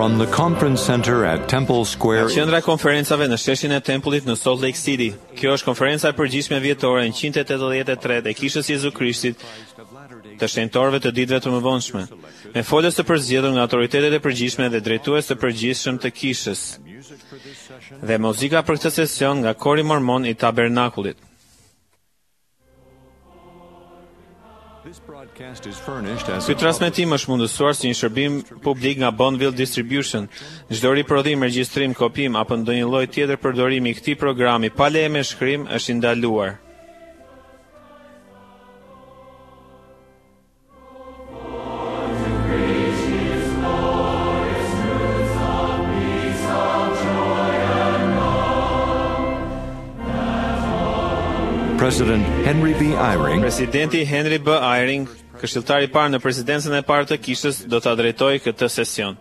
From the conference center at Temple Square. Qendra e konferencave në sheshin e Tempullit në Salt Lake City. Kjo është konferenca e përgjithshme vjetore në 183 e Kishës Jezu Krishtit të shenjtorëve të ditëve të mëvonshme, me folës të përzgjedhur nga autoritetet e përgjithshme dhe drejtues të përgjithshëm të Kishës. Dhe muzika për këtë sesion nga Kori Mormon i Tabernakullit. Ky transmetim është mundësuar si një shërbim publik nga Bonneville Distribution. Çdo riprodhim, regjistrim, kopim apo ndonjë lloj tjetër përdorimi i këtij programi pa leje me shkrim është i ndaluar. Presidenti Henry B. Eyring, këshilltari i parë në presidencën e parë të Kishës, do ta drejtojë këtë sesion.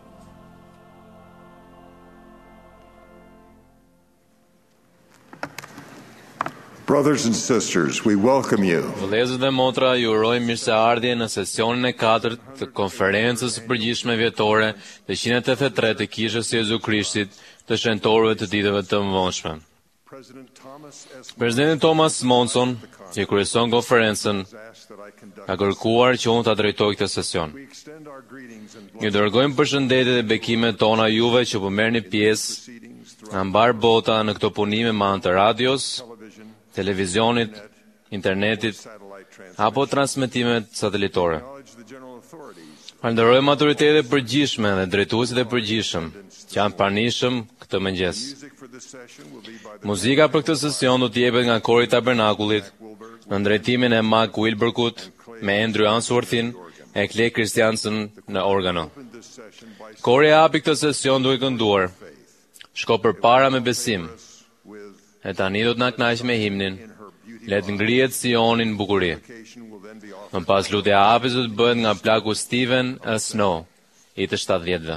Brothers and sisters, we welcome you. Vëllezër dhe motra, ju urojmë mirëseardhje në sesionin e 4 të konferencës së përgjithshme vjetore të 183 të Kishës së Jezu Krishtit të shenjtorëve të ditëve të mëvonshme. Presidenti Thomas Monson, që kryeson konferencën, ka kërkuar që unë ta drejtoj këtë sesion. Ju dërgojmë përshëndetjet dhe bekimet tona juve që po merrni pjesë nga mbar bota në këto punime me anë të radios, televizionit, internetit apo transmetimet satelitore. Falenderojmë autoritetet e përgjithshme dhe drejtuesit e përgjithshëm që janë pranishëm këtë mëngjes. Muzika për këtë sesion do të jepet nga Kori i Tabernakullit në drejtimin e Mark Wilberkut me Andrew Answorthin e Clay Christiansen në organo. Kori e hapi këtë sesion duke kënduar Shko përpara me besim. E tani do të na kënaqë me himnin Le të ngrihet Sioni në bukuri. Më pas lutja e hapjes do të bëhet nga plaku Stephen A. Snow i të 70-ve.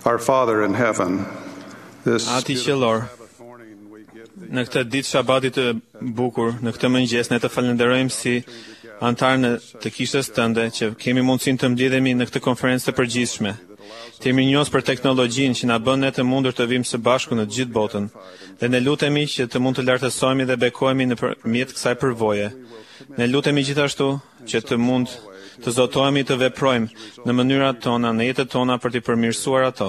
Our Father in heaven, this Ati qellor, në këtë ditë shabatit të bukur, në këtë mëngjes, ne të falenderojmë si antarë në të kishës tënde, që kemi mundësinë të mbledhemi në këtë konferencë të përgjithshme. Të jemi njohës për teknologjinë që na bën ne të mundur të vim së bashku në gjithë botën, dhe ne lutemi që të mund të lartësohemi dhe bekohemi nëpërmjet kësaj përvoje. Ne lutemi gjithashtu që të mund të zotohemi të veprojmë në mënyrat tona, në jetët tona për të përmirësuar ato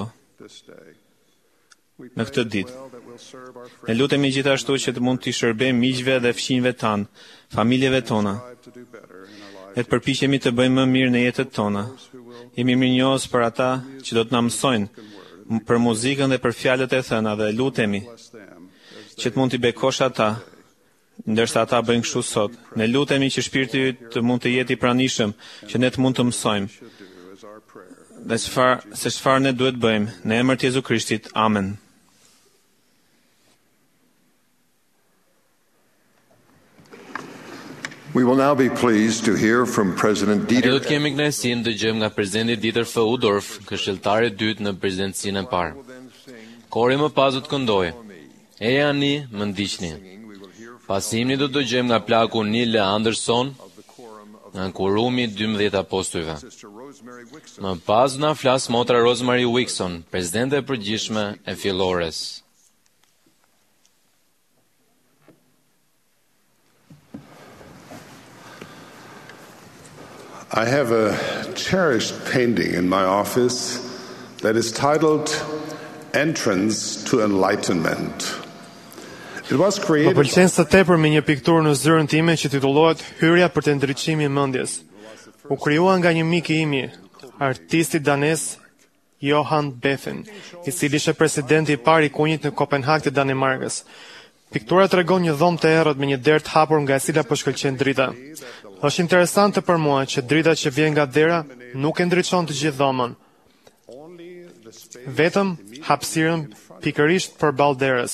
në këtë ditë. Ne lutemi gjithashtu që të mund të shërbejmë miqve dhe fëmijëve tanë, familjeve tona, e të përpiqemi të bëjmë më mirë në jetët tona. Jemi mirënjohës për ata që do të na mësojnë për muzikën dhe për fjalët e thëna dhe lutemi që të mund t'i bekosh ata, ndërsa ata bëjnë kështu sot. Ne lutemi që shpirti yt të mund të jetë i pranishëm, që ne të mund të mësojmë. Dhe çfarë ne duhet bëjmë, në emër të Jezu Krishtit. Amen. We will now be pleased to hear from President Ne Dieter. do të kemi kënaqësinë të dëgjojmë nga presidenti Dieter F. Uhdorf, këshilltari i dytë në presidencinë e parë. Kori më pas do të këndojë. Eja ni, më ndiqni. Pas himni do të dëgjojmë nga plaku Nile Anderson, nga kurumi 12 apostujve. Më pas do na flas motra Rosemary Wixon, presidente e përgjithshme e fillores. I have a cherished painting in my office that is titled Entrance to Enlightenment. It was Më created pëlqen së tepër me një pikturë në zyrën time që titullohet Hyrja për të ndriçimi i mendjes. U krijua nga një mik i imi, artisti danes Johan Beffen, i cili ishte presidenti i parë i kunjit në Kopenhag të Danimarkës. Piktura tregon një dhomë të errët me një derë të hapur nga e cila po shkëlqen drita. Është interesante për mua që drita që vjen nga dera nuk e ndriçon të gjithë dhomën, vetëm hapësirën pikërisht përballë derës.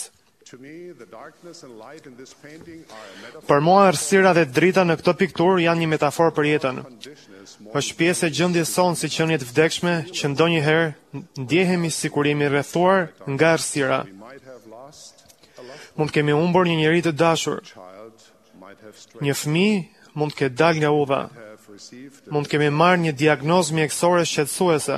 Për mua errësira dhe drita në këtë pikturë janë një metaforë për jetën. Është pjesë e gjendjes sonë si qenie të vdekshme që ndonjëherë ndjehemi sikur jemi rrethuar nga errësira. Mund kemi humbur një njerëz të dashur. Një fëmijë mund të ketë dalë nga udha. Mund kemi marrë një diagnozë mjekësore shqetësuese.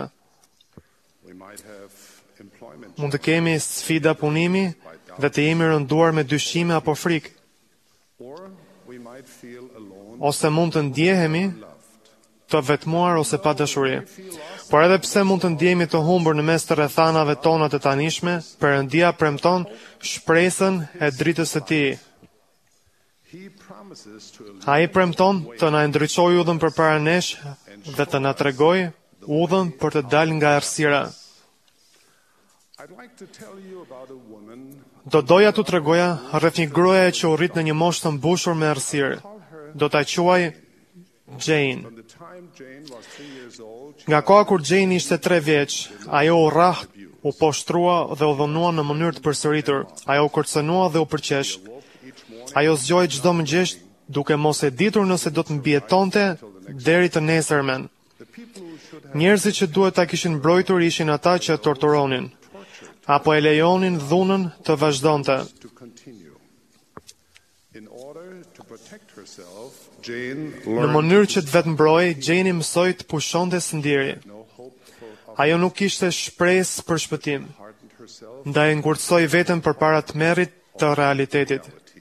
Mund të kemi sfida punimi dhe të jemi rënduar me dyshime apo frikë. Ose mund të ndjehemi të vetmuar ose pa dashuri. Por edhe pse mund të ndjehemi të humbur në mes të rrethanave tona të tanishme, Perëndia premton shpresën e dritës së Tij. Ai premton të na ndriçojë udhën përpara nesh dhe të na tregojë udhën për të dalë nga errësira. Do doja t'u tregoja rreth një gruaje që u rrit në një moshë të mbushur me errësirë. Do ta quaj Jane. Nga koha kur Jane ishte 3 vjeç, ajo u rrah, u poshtrua dhe u dhunua në mënyrë të përsëritur. Ajo u kërcënua dhe u përqesh. Ajo zgjoi çdo mëngjes duke mos e ditur nëse do të mbijetonte deri të nesërmen. Njerëzit që duhet ta kishin mbrojtur ishin ata që torturonin, apo e lejonin dhunën të vazhdonte. Në mënyrë që të vetë mbrojë, Jane mësoi të pushonte së Ajo nuk kishte shpresë për shpëtim, ndaj ngurtësoi veten përpara tmerrit të realitetit.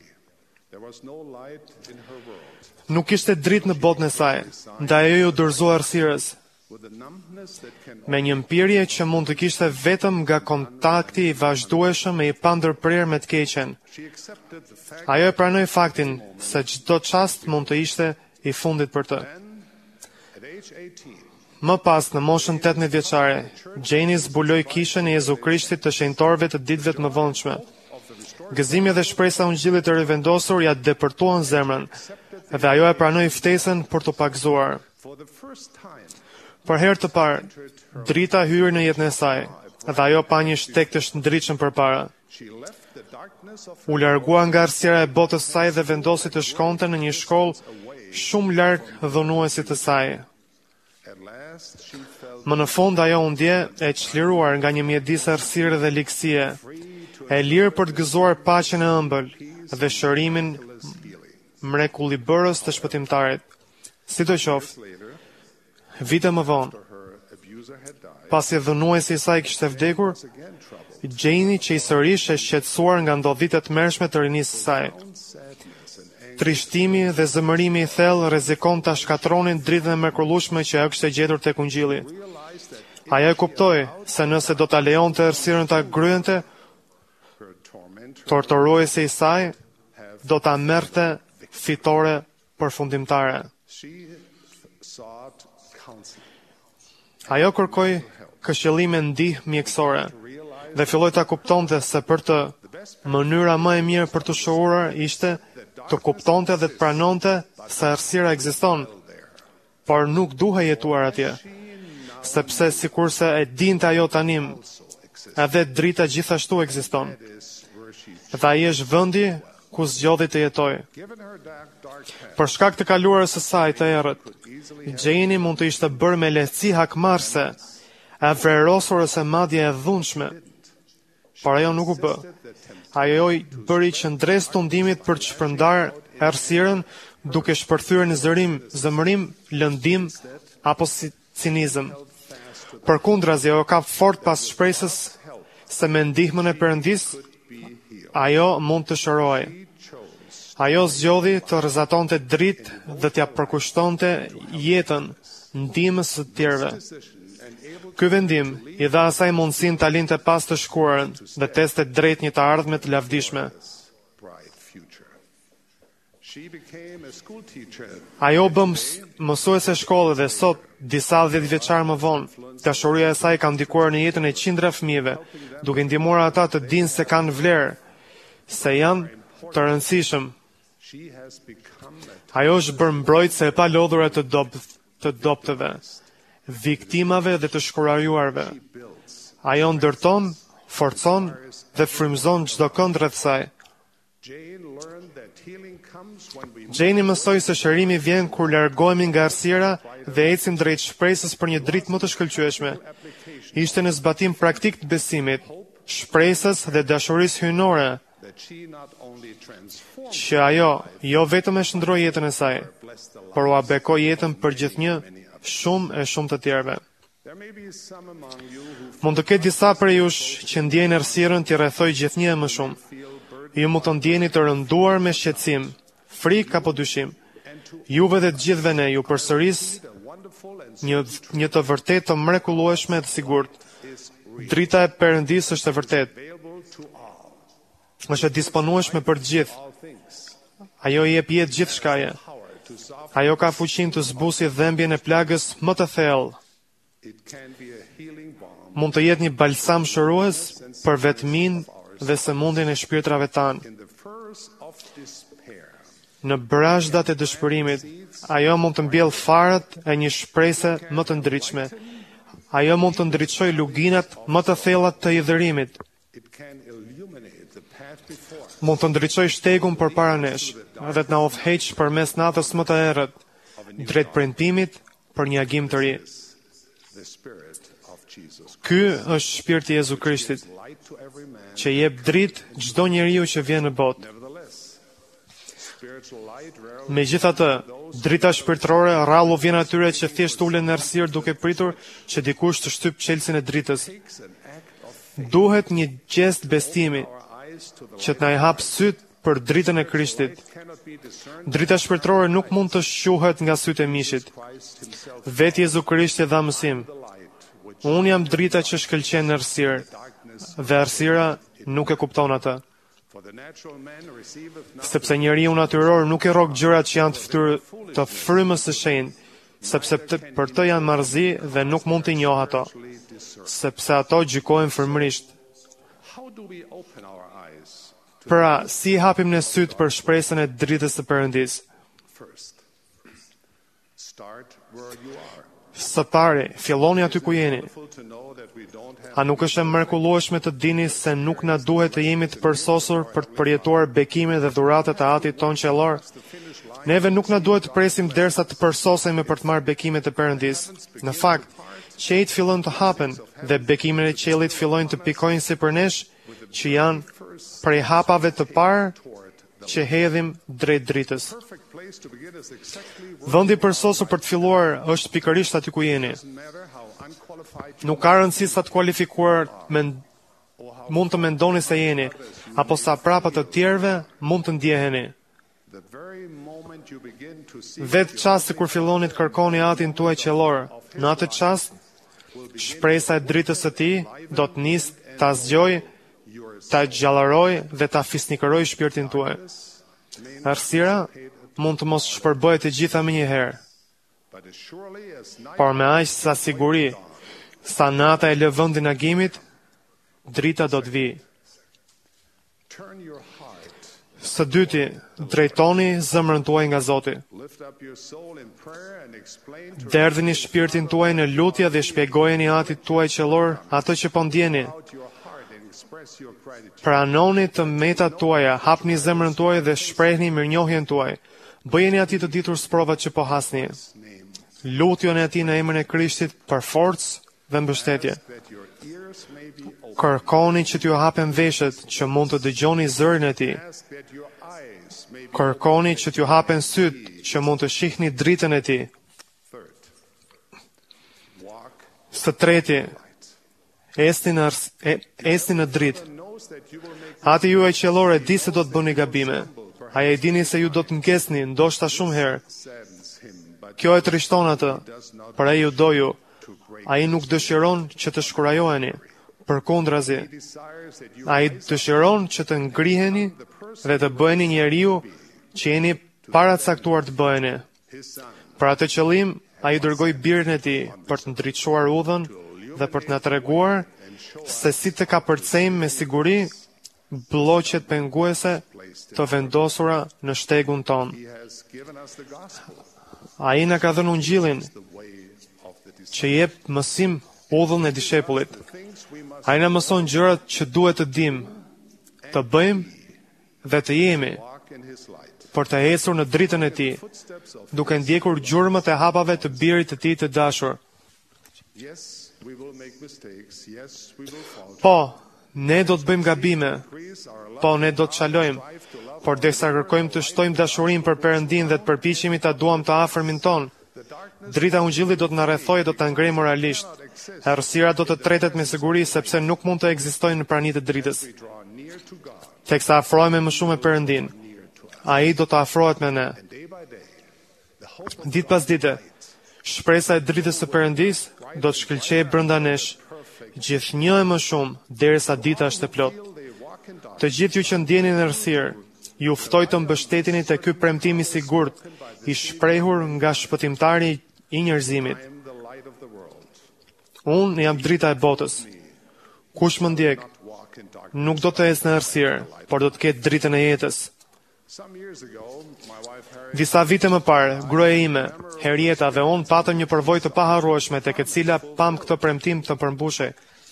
Nuk kishte dritë në botën e saj, ndaj ajo u dorëzua errësirës. Me një mpirje që mund të kishte vetëm nga kontakti i vazhdueshëm e i pandërprer me të keqen. Ajo e pranoi faktin se çdo çast mund të ishte i fundit për të. Më pas, në moshën 18 vjeçare, Jane zbuloi kishën e Jezu Krishtit të shenjtorëve të ditëve të mëvonshme. Gëzimi dhe shpresa ungjillit të rivendosur ja depërtuan zemrën, dhe ajo e pranoi ftesën për të pagëzuar. Për herë të parë, drita hyrë në jetën e saj, dhe ajo pa një shtek të shndritshëm përpara. U largua nga errësira e botës saj dhe vendosi të shkonte në një shkollë shumë larg dhunuesit të saj. At last, she felt Më në fund ajo u ndje e çliruar nga një mjedis errësire dhe likësie, e lirë për të gëzuar paqen e ëmbël dhe shërimin mrekullibërës të shpëtimtarit. Sidoqoftë, vite më vonë, her abuser had died. pasi dhënuesi i saj kishte vdekur, Janie që i sërish e shqetësuar nga ndodhitë e tmerrshme të rinisë së saj. Trishtimi dhe zëmërimi i thellë rrezikon ta shkatronin dritën e mrekullueshme që ajo kishte gjetur tek Ungjilli. Ajo e kuptoi se nëse do ta lejonte errësirën ta gryente, Her tormentor torturuesi i saj do ta merrte fitore përfundimtare. she sought counsel. Ajo kërkoi këshillime ndihmë mjekësore dhe filloi ta kuptonte se për të mënyra më e mirë për të shohuar ishte të kuptonte dhe të pranonte se errësira ekziston, por nuk duhej jetuar atje, sepse sikurse e dinte ajo tanim, edhe drita gjithashtu ekziston. Dhe ai është vendi ku zgjodhi të jetojë. Given her dark past, Për shkak të kaluarës së saj të errët, Janie mund të ishte bërë me lehtësi hakmarrëse, e vrerosurës e madje e dhunshme. Por ajo nuk u bë. Ajo i bëri qëndres të ndimit për të shpërndar errësirën duke shpërthyer në zëmërim, lëndim apo cinizëm. Përkundrazi, ajo ka fort pas shpresës se me ndihmën e Perëndis ajo mund të shërohej. Ajo zgjodhi të rrezatonte dritë dhe t'ja përkushtonte jetën ndihmës së tjerëve. Ky vendim i dha asaj mundësinë ta linte pas të shkuarën dhe teste drejt një të ardhme të lavdishme. bright future. She became a school teacher. Ajo bë mësuese shkolle dhe sot, disa 10 vjeçar më vonë, dashuria e saj ka ndikuar në jetën e qindra fëmijëve, duke ndihmuar ata të dinë se kanë vlerë, se janë të rëndësishëm. She has become a Ajo është bërë mbrojtëse e palodhur të doptëve, viktimave dhe të shkurajuarve. Ajo ndërton, forcon dhe frymëzon çdo kënd rreth saj. Jane learned that healing comes when we Janie mësoi se shërimi vjen kur largohemi nga errësira dhe ecim drejt shpresës për një dritë më të shkëlqyeshme. Ishte në zbatim praktik të besimit, shpresës dhe dashurisë hyjnore that she not only transformed që ajo jo vetëm e shndroi jetën e saj, por u bekoi jetën për gjithnjë shumë të tjerëve. There may be some among you who Mund të ketë disa prej jush që ndjejnë errësirën t'i rrethoj gjithnjë e më shumë. Ju mund të ndjeni të rënduar me shqetësim, frikë apo dyshim. Juve dhe të gjithëve ne ju përsëris wonderful and një të vërtet të mrekullueshme dhe sigurt. Drita e Perëndisë është e vërtet. available to all. Është e disponueshme për të gjithë. All things. Ajo i jep jetë gjithçkaje. Power to soften. Ajo ka fuqinë të zbusë dhembjen e plagës më të thellë. It can be a healing balm Mund të jetë një balsam shërues për vetmin dhe sëmundjen e shpirtrave tanë. in the furrows of despair. Në brazhdat e dëshpërimit, ajo mund të mbjellë farët e një shprese më të ndritshme. Ajo mund të ndriçojë luginat më të thella të idhërimit. It can illuminate the path before. Mund të ndriçojë shtegun përpara nesh dhe të na udhëheqë përmes natës më të errët, drejt premtimit për një agim të ri. The Spirit of Jesus. Ky është shpirti i Jezu Krishtit, Light to every man. që jep dritë çdo njeriu që vjen në botë. Nevertheless, spiritual light rarely Megjithatë, drita shpirtërore rrallu vjen atyre që thjesht ulen në errësirë duke pritur që dikush të shtyp çelësin e dritës. takes an act of faith. Duhet një gjest bestimi Our eyes to the që të na i hap syt për dritën e Krishtit. cannot be discerned Drita shpirtërore nuk mund të shquhet nga sytë e mishit. Christ himself. Vetë Jezu Krishti dha mësim. The light which Unë jam drita që shkëlqen në errësirë, darkness, dhe errësira nuk e kupton atë. for the natural man receiveth not Sepse njeriu natyror nuk i rrok gjërat që janë të fytyrë të frymës së shenjtë, sepse për të janë marrëzi dhe nuk mund t'i njohë ato, actually discerned. sepse ato gjykohen frymërisht. How do we open our eyes? Pra, si hapim ne syt për shpresën e dritës së Perëndisë? First, start Së pari, filloni aty ku jeni. A nuk është e mrekullueshme të dini se nuk na duhet të jemi të përsosur për të përjetuar bekimet dhe dhuratat e Atit ton qellor? Neve nuk na duhet të presim derisa të përsosemi për të marrë bekimet e Perëndis. Në fakt, qejt fillon të hapen dhe bekimet e qiellit fillojnë të pikojnë sipër nesh, që janë prej hapave të parë që hedhim drejt dritës. Vendi përsosur për të filluar është pikërisht aty ku jeni. Nuk ka rëndësi sa të kualifikuar mund të mendoni se jeni, apo sa prapa të tjerëve mund të ndjeheni. Vetë qasti kur filloni të kërkoni Atin tuaj qellor, në atë qast, shpresa e dritës së Tij do të nisë ta zgjojë, ta gjallaroj dhe ta fisnikëroj shpirtin tuaj. Errësira mund të mos shpërbëhet të gjitha me një herë, por me aq sa siguri, sa nata e lëvëndin agimit, drita do të vijë. Së dyti, drejtoni zemrën tuaj nga Zoti. Derdhini shpirtin tuaj në lutje dhe shpjegojeni Atit tuaj qellor atë që po ndjeni. Pranoni të metat tuaja, hapni zemrën tuaj dhe shprehni mirënjohjen tuaj. Bëjeni Atij të ditur sprovat që po hasni. Lutjoni Atij në emrin e Krishtit për forcë dhe mbështetje. Kërkoni që t'ju hapen veshët që mund të dëgjoni zërin e Tij. Kërkoni që t'ju hapen sytë që mund të shihni dritën e Tij. Së treti, esni në dritë. Ati juaj qellor e di se do të bëni gabime. Ai e dini se ju do të ngesni, ndoshta shumë herë. Kjo e trishton atë, por ai ju do ju. Ai nuk dëshiron që të shkurajoheni. Përkundrazi, ai dëshiron që të ngriheni dhe të bëheni njeriu që jeni paracaktuar të bëheni. Për atë qëllim, ai dërgoi birin e Tij për të ndriçuar udhën dhe për të na treguar se si të kapërcejmë me siguri blloqet penguese të vendosura në shtegun ton. Ai na ka dhënë Ungjillin që jep mësim udhën e dishepullit. Ai na mëson gjërat që duhet të dimë, të bëjmë dhe të jemi për të ecur në dritën e Tij, duke ndjekur gjurmët e hapave të birit të Tij të dashur. Po, ne do të bëjmë gabime, po ne do të çalojmë, por derisa kërkojmë të shtojmë dashurinë për Perëndin dhe të përpiqemi ta duam të afërmin ton, drita Ungjillit do të na rrethojë, do ta ngrejë moralisht. Errësira do të tretet me siguri sepse nuk mund të ekzistojnë në pranitë të dritës. Teksa afrohemi më shumë me Perëndin, ai do të afrohet me ne. Ditë pas dite, shpresa e dritës së Perëndis do të shkëlqejë brenda nesh, gjithnjë e më shumë derisa dita është e plotë. Të gjithë ju që ndjeni në errësirë, ju ftoj të mbështeteni te ky premtim i sigurt, i shprehur nga shpëtimtari i njerëzimit. Unë jam drita e botës. Kush më ndjek, nuk do të ecë në errësirë, por do të ketë dritën e jetës. Disa vite më parë, gruaja ime, Herieta dhe unë patëm një përvojë të paharrueshme tek e cila pam këtë premtim të përmbushej.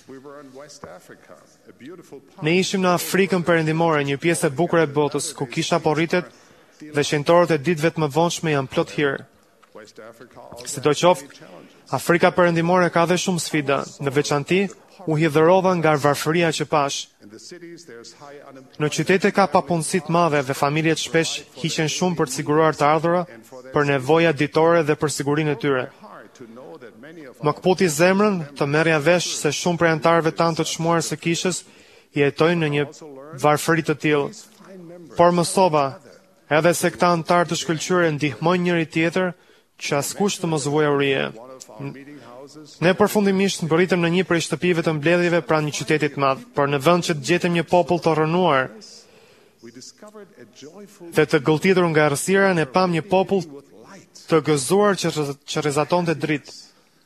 Ne ishim në Afrikën Perëndimore, një pjesë e bukur e botës, ku kisha porritet dhe shenjtorët e ditëve të mëvonshme janë plot hir. Sidoqoftë, Afrika Perëndimore ka dhe shumë sfida, në veçanti u hidhërova nga varfëria që pash. Në qytete ka papunësi të madhe dhe familjet shpesh hiqen shumë për të siguruar të ardhura, për nevoja ditore dhe për sigurinë e tyre. Më kputi zemrën të merrja vesh se shumë prej anëtarëve tanë të çmuar së kishës jetojnë në një varfëri të tillë. Por mësova, edhe se këta anëtarë të shkëlqyer ndihmojnë njëri tjetër, që askush të mos vojë urije. Ne përfundimisht mbërritëm në një prej shtëpive të mbledhjeve pranë një qyteti të madh, por në vend që të gjetëm një popull të rrënuar dhe të gëlltitur nga errësira, ne pam një popull të gëzuar që rrezatonte dritë.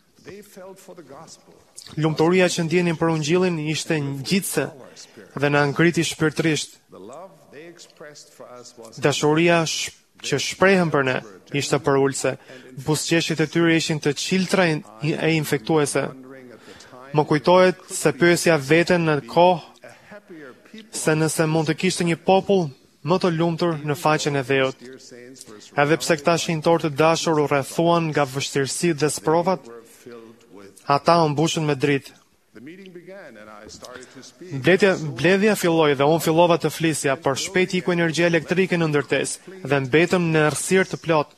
Lumturia që ndjenin për Ungjillin ishte ngjitse dhe na ngriti shpirtërisht. Dashuria që shprehen për ne ishte për ulse. Buzëqeshjet e tyre ishin të qiltra e infektuese. Më kujtohet se pyesja veten në kohë se nëse mund të kishte një popull më të lumtur në faqen e Dheut. Edhe pse këta shenjtorë të dashur u rrethuan nga vështirësitë dhe sprovat, ata u mbushën me dritë. Mbledhja filloi dhe unë fillova të flisja, por shpejt iku energjia elektrike në ndërtesë dhe mbetëm në errësirë të plotë.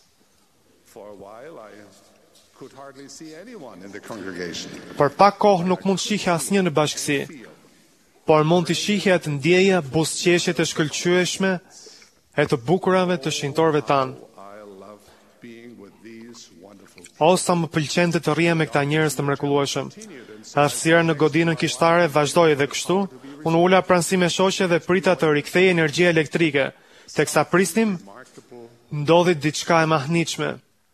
Për pak kohë nuk mund shihja asnjë në bashkësi, por mund të shihja të ndjeja buzëqeshjet e shkëlqyeshme e të bukurave të shenjtorëve tanë. O, sa më pëlqente të rria me këta njerëz të mrekullueshëm. Errësira në godinën kishtare vazhdoi dhe kështu, unë ula pranësi me shoqe dhe prita të rikthej energjia elektrike. Teksa prisnim, ndodhi diçka e mahnitshme.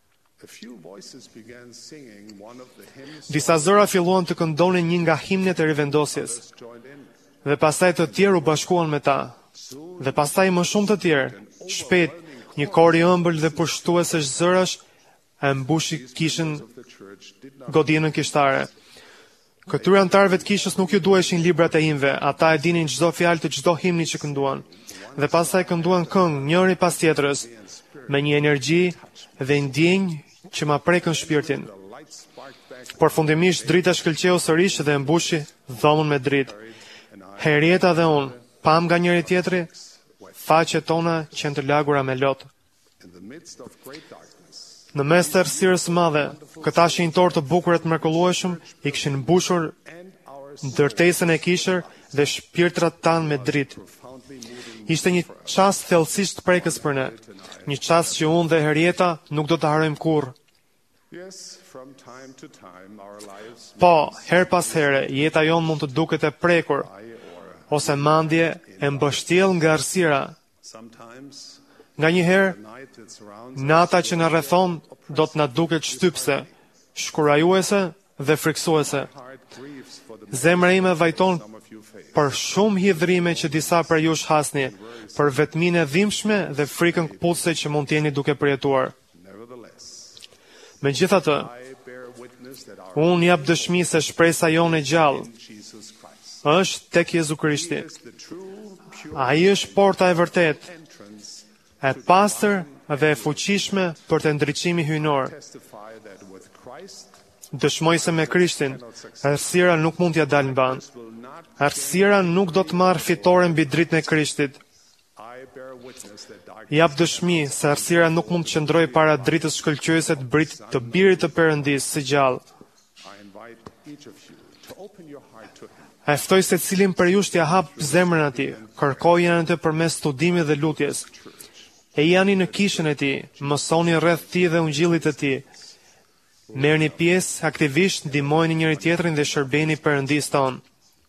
Disa zëra filluan të këndonin një nga himnet e rivendosjes. Dhe pastaj të tjerë u bashkuan me ta. Dhe pastaj më shumë të tjerë. Shpejt, një kor i ëmbël dhe pushtuese zërash e mbushi kishën godinën kishtare. Këtyre antarëve të kishës nuk ju duheshin librat e himve, ata e dinin çdo fjalë të çdo himni që kënduan. Dhe pastaj kënduan këngë njëri pas tjetrës, me një energji dhe ndjenjë që ma prekën shpirtin. Por fundimisht drita shkëlqeu sërish dhe mbushi dhomën me dritë. Henrieta dhe unë, pam nga njëri tjetri, faqet tona qenë të lagura me lotë. Në mes të errësirës së madhe, këta shenjtorë të bukur të mrekullueshëm i kishin mbushur ndërtesën e kishër dhe shpirtrat tanë me dritë. Ishte një çast thellësisht prekës për ne, një çast që unë dhe Henrieta nuk do të harrojmë kurrë. Po, her pas here, jeta jonë mund të duket e prekur, ose mandje e mbështjell nga errësira. Nga një herë, nata që në rrethon do të na duket shtypse, shkurajuese dhe friksuese. Zemra ime vajton për shumë hidhrime që disa për ju hasni, për vetminë e dhimbshme dhe frikën kputse që mund t'jeni duke përjetuar. Megjithatë, unë jap dëshmi se shpresa jonë e gjallë është tek Jezu Krishti. Ai është porta e vërtetë, e pastër dhe e fuqishme për të ndriçimi hyjnor. Dëshmoj se me Krishtin, errësira nuk mund t'ja dalë mban. Errësira nuk do të marrë fitore mbi dritën e Krishtit. Jap dëshmi se errësira nuk mund të qëndrojë para dritës shkëlqyese të birit të Perëndisë së gjallë. E ftoj se cilin për ju t'ja hap zemrën atij, kërkojë janë të përmes studimit dhe lutjes. E jani në kishën e ti, mësoni rreth ti dhe ungjillit të ti. Merrni pjesë aktivisht, ndihmojeni njëri tjetrin dhe shërbeni Perëndisë tonë.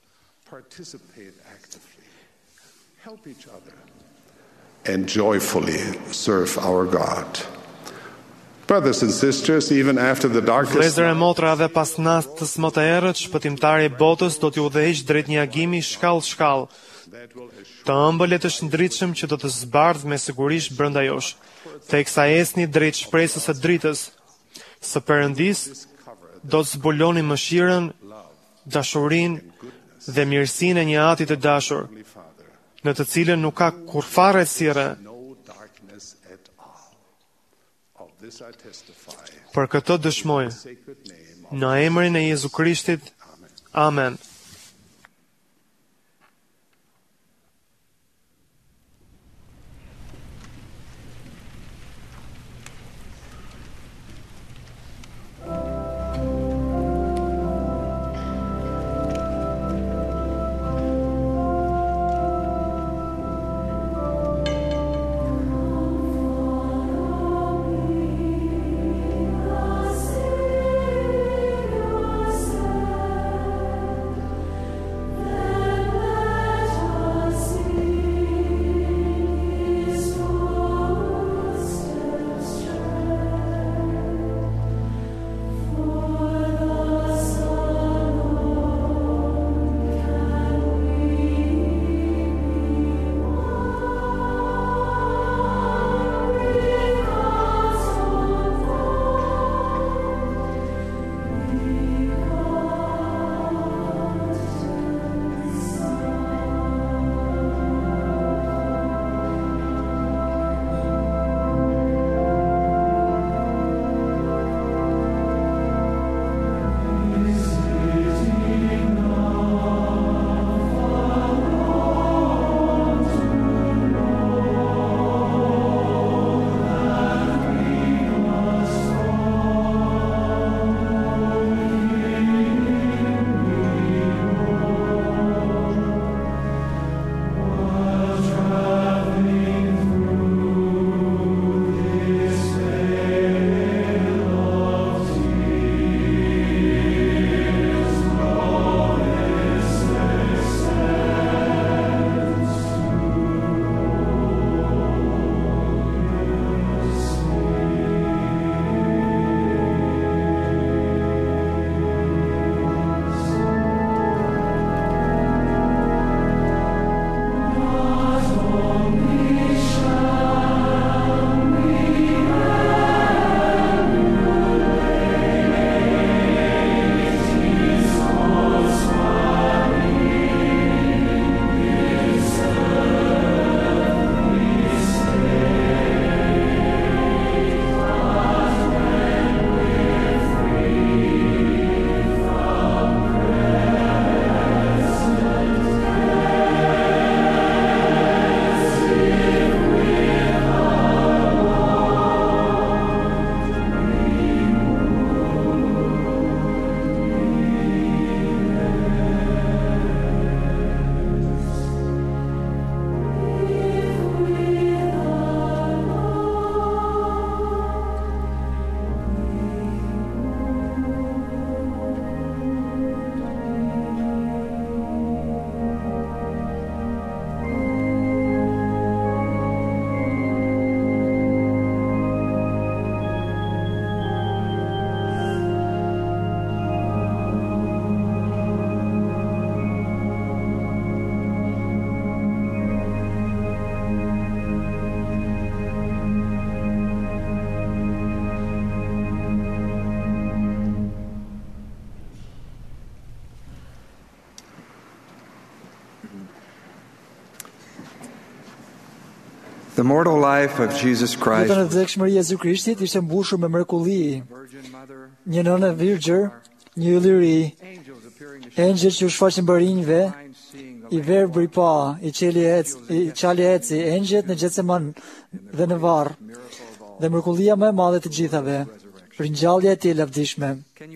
And joyfully serve our God. Brothers and sisters, even after the darkest Vëllezër e motra, dhe pas natës më të errët, shpëtimtari i botës do t'ju udhëheqë drejt një agimi shkallë, të ëmbël e të shndritshëm që do të zbardhë me sigurisht brenda jush, teksa esni drejt shpresës së dritës së Perëndisë, do të zbuloni mëshirën, dashurinë dhe mirësinë e një Ati të dashur, në të cilën nuk ka kurrë errësire. Për këtë dëshmoj, në emrin e Jezu Krishtit, Amen. The mortal life of Jesus Christ Jeta në vdekshmëri e Jezu Krishtit ishte mbushur me mrekulli. Një nënë virgjër, një yll i ri, engjëj që u shfaqin barinjve, i verbër i pa, i qali eci, engjët në Getseman dhe në varr, dhe mrekullia më e madhe të gjithave, ringjallja e tij e lavdishme.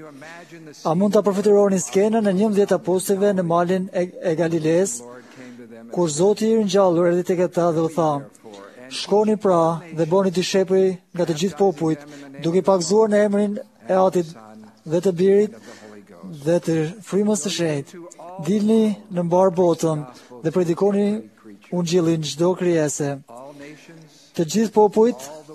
A mund ta përfituaroni skenën e 11 apostujve në malin e Galiles, kur Zoti i ringjallur erdhi tek ata dhe u tha: "Shkoni pra dhe bëni dishepuj nga të gjithë popujt, duke i pagzuar në emrin e Atit dhe të Birit dhe të Frymës së Shenjtë. Dilni në mbar botën dhe predikoni ungjillin çdo krijese. Të gjithë popujt,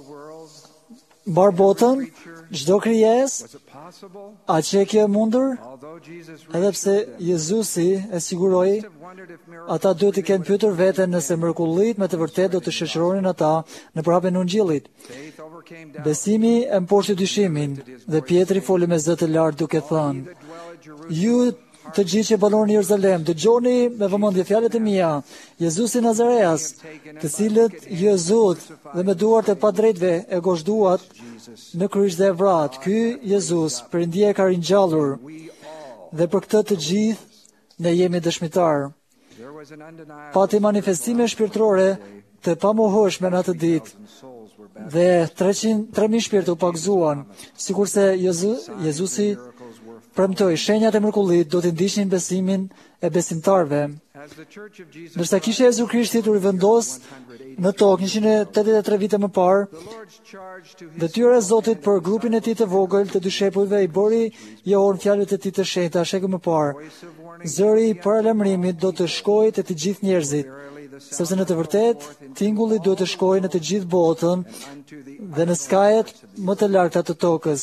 mbar botën, çdo krijesë, a që kjo e mundur?" Edhe pse Jezusi e siguroi, ata duhet të kenë pyetur veten nëse mrekullitë me të vërtetë do të shoqëronin ata në prapën e ungjillit. Besimi e mposhti dyshimin dhe Pietri foli me zë të lartë duke thënë: "Ju të gjithë që banoni në Jeruzalem, dëgjoni me vëmendje fjalët e mia. Jezusi Nazareas, të cilët ju e zot dhe me duart e padrejtëve e gozhduat në kryq dhe e vrat, ky Jezus Perëndia e ka ringjallur, dhe për këtë të gjithë ne jemi dëshmitar." Pati manifestime shpirtërore të pamohshme në atë ditë, dhe 3.000 shpirtë u pagzuan, sikurse Jezusi premtoi, shenjat e mrekullit do të ndiqnin besimin e besimtarve. Ndërsa Kisha e Jezu Krishtit u rivendos në tokë 183 vite më parë, detyra e Zotit për grupin e tij të vogël të dishepujve i bëri Johon fjalët e tij të shenjta shekën më parë: "Zëri i paralajmërimit do të shkojë te të gjithë njerëzit, sepse në të vërtetë tingulli duhet të shkojë në të gjithë botën dhe në skajet më të larta të tokës."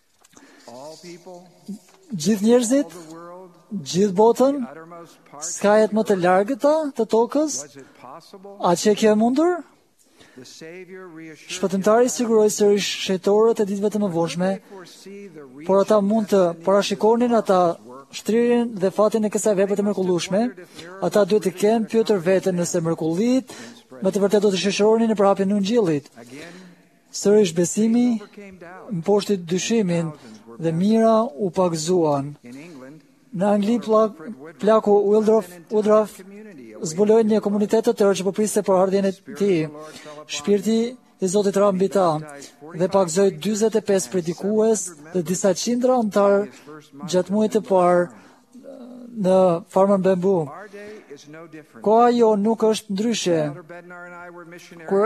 Gjithë njerëzit, gjithë botën, skajet më të largëta të tokës, a që kjo e mundur? Shpëtimtari siguroi sërish shejtorët e ditëve të mëvonshme, por ata mund të parashikonin ata shtrirjen dhe fatin e kësaj vepre të mrekullueshme. Ata duhet të kenë pyetur veten nëse mrekullitë me të vërtetë do të shoqëronin në prapjen e ungjillit. Sërish besimi mposhti dyshimin dhe mira u pagzuan. Në Angli, plaku Woodruff zbuloi një komunitet të tërë që po priste për ardhjen e tij. Shpirti i Zotit ra mbi ta dhe pagzoi 45 predikues dhe disa qindra anëtar gjatë muajit të parë në Farmer Bamboo. Koha jo nuk është ndryshe. Kur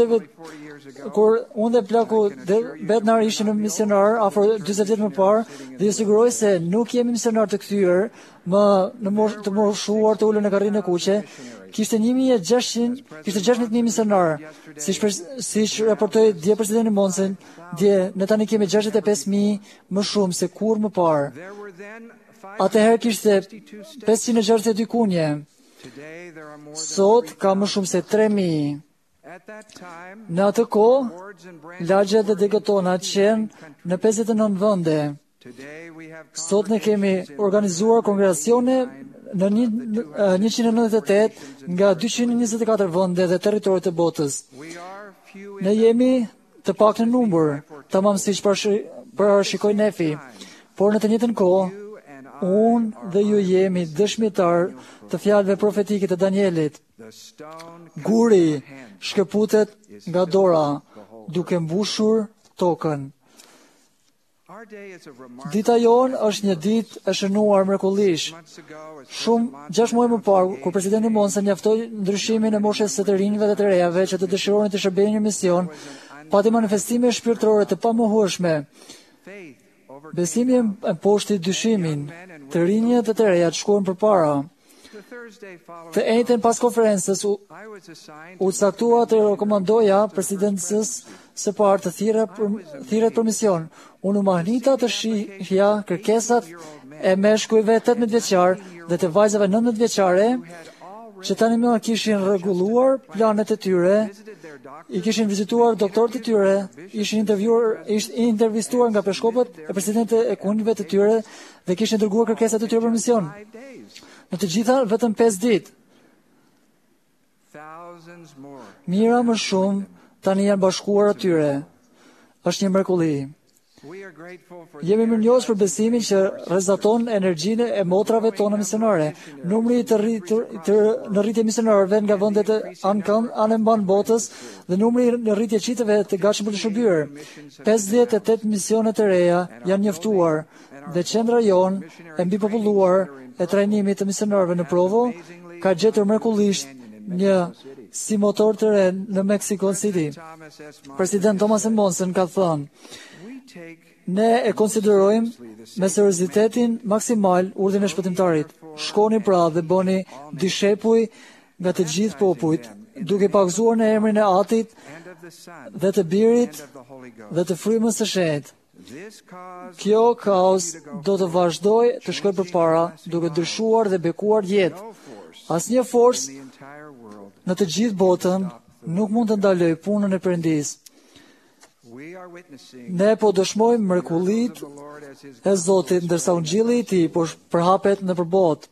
unë dhe plaku Bednar ishim në misionar afro 40 vjet më parë, dhe ju siguroj se nuk jemi misionar të kthyer, të moshuar të ulur në karrinë e kuqe. Kishte 16.000 misionar, siç raportoi dje presidenti Monsen, ne tani kemi 65.000 më shumë se kur më parë. Atëherë kishte 562 kunje. Sot ka më shumë se 3.000. Në atë kohë, lagjet dhe degatonat qenë në 59 vende. Sot ne kemi organizuar kongregacione në 198 nga 224 vende dhe territoret të botës. Ne jemi të pak në numër, tamam siç parashikoi Nefi, por në të njëjtën kohë, unë dhe ju jemi dëshmitar të fjalëve profetike të Danielit. Guri shkëputet nga dora, duke mbushur tokën. Dita jonë është një ditë e shënuar mrekullish. 6 muaj më parë, kur presidenti Monsen njaftoi ndryshimin e moshës së të rinjve dhe të rejave që të dëshironin të shërbenin një mision, pati manifestime shpirtërore të pamohueshme. Besimi e mposhti dyshimin, të rinjët dhe të rejat shkuan përpara. Të njëjtën pas konferencës u caktua të rekomandoja presidentës së parë të thirret për mision. Unë u mahnita të shihja kërkesat e meshkujve 18 vjeçar dhe të vajzave 19 vjeçare që tani më kishin rregulluar planet e tyre, i kishin vizituar doktorët e tyre, ishin intervistuar nga peshkopët e presidentëve e kunjve të tyre dhe kishin dërguar kërkesat e tyre për mision. Në të gjitha vetëm 5 ditë. Mira më shumë tani janë bashkuar atyre. Është një mrekulli. Jemi mirënjohës për besimin që rrezaton energjinë e motrave tona misionare. Numri në rritje misionarëve nga vendet anë mban botës dhe numri në rritje qiteve të gatshëm për të shërbyer. 58 misione të reja janë njoftuar dhe qendra jon e mbipopulluar e trajnimit të misionarëve në Provo ka gjetur mrekullisht një si motor të re në Mexico City. President Thomas M. Monson ka thënë: ne e konsiderojmë me seriozitetin maksimal urdhën e shpëtimtarit. Shkoni pra dhe bëni dishepuj nga të gjithë popujt, duke pagzuar në emrin e Atit dhe të Birit dhe të Frymës së Shenjtë. Kjo kauzë do të vazhdoj të shkojë përpara, duke dyshuar dhe bekuar jetë. Asnjë forcë në të gjithë botën nuk mund të ndalojë punën e Perëndisë. Ne po dëshmojmë mrekullitë e Zotit ndërsa ungjilli i tij po përhapet nëpër botë.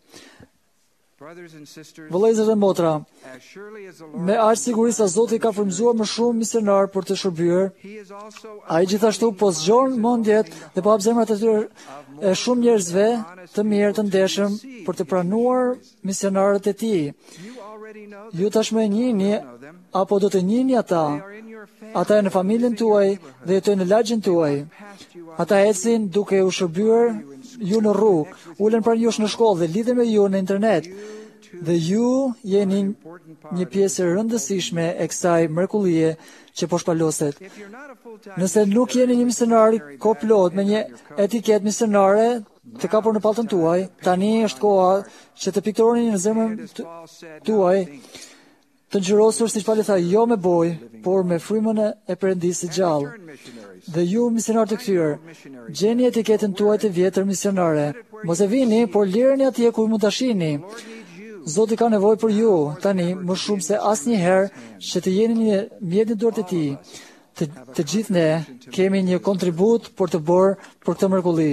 Vëllezër dhe motra, me aq siguri sa Zoti ka frymëzuar më shumë misionar për të shërbyer, ai gjithashtu po zgjon mendjet dhe po hap zemrat e tyre e shumë njerëzve të mirë të ndeshëm për të pranuar misionarët e tij. Ju tashmë e njihni apo do të njihni ata. Ata e në familjen tuaj dhe jetojnë në lagjin tuaj. Ata ecin duke u shërbyer ju në rrugë, ulen pranë jush në shkollë dhe lidhen me ju në internet. Dhe ju jeni një pjesë e rëndësishme e kësaj mrekullie që po shpaloset. Nëse nuk jeni një misionar koplot me një etiket misionare të kapur në pallën tuaj, tani është koha që të pikturoni në zemrën tuaj të ngjyrosur, siç Pali tha, jo me bojë, por me frymën e Perëndisë së gjallë. Dhe ju misionar të kthyer, gjeni etiketën tuaj të vjetër misionare. Mos e vini, por lireni atje ku mund ta shihni. Zoti ka nevojë për ju tani më shumë se asnjëherë që të jeni një mjet në dorët e tij. Të gjithë ne kemi një kontribut për të bërë për këtë mrekulli.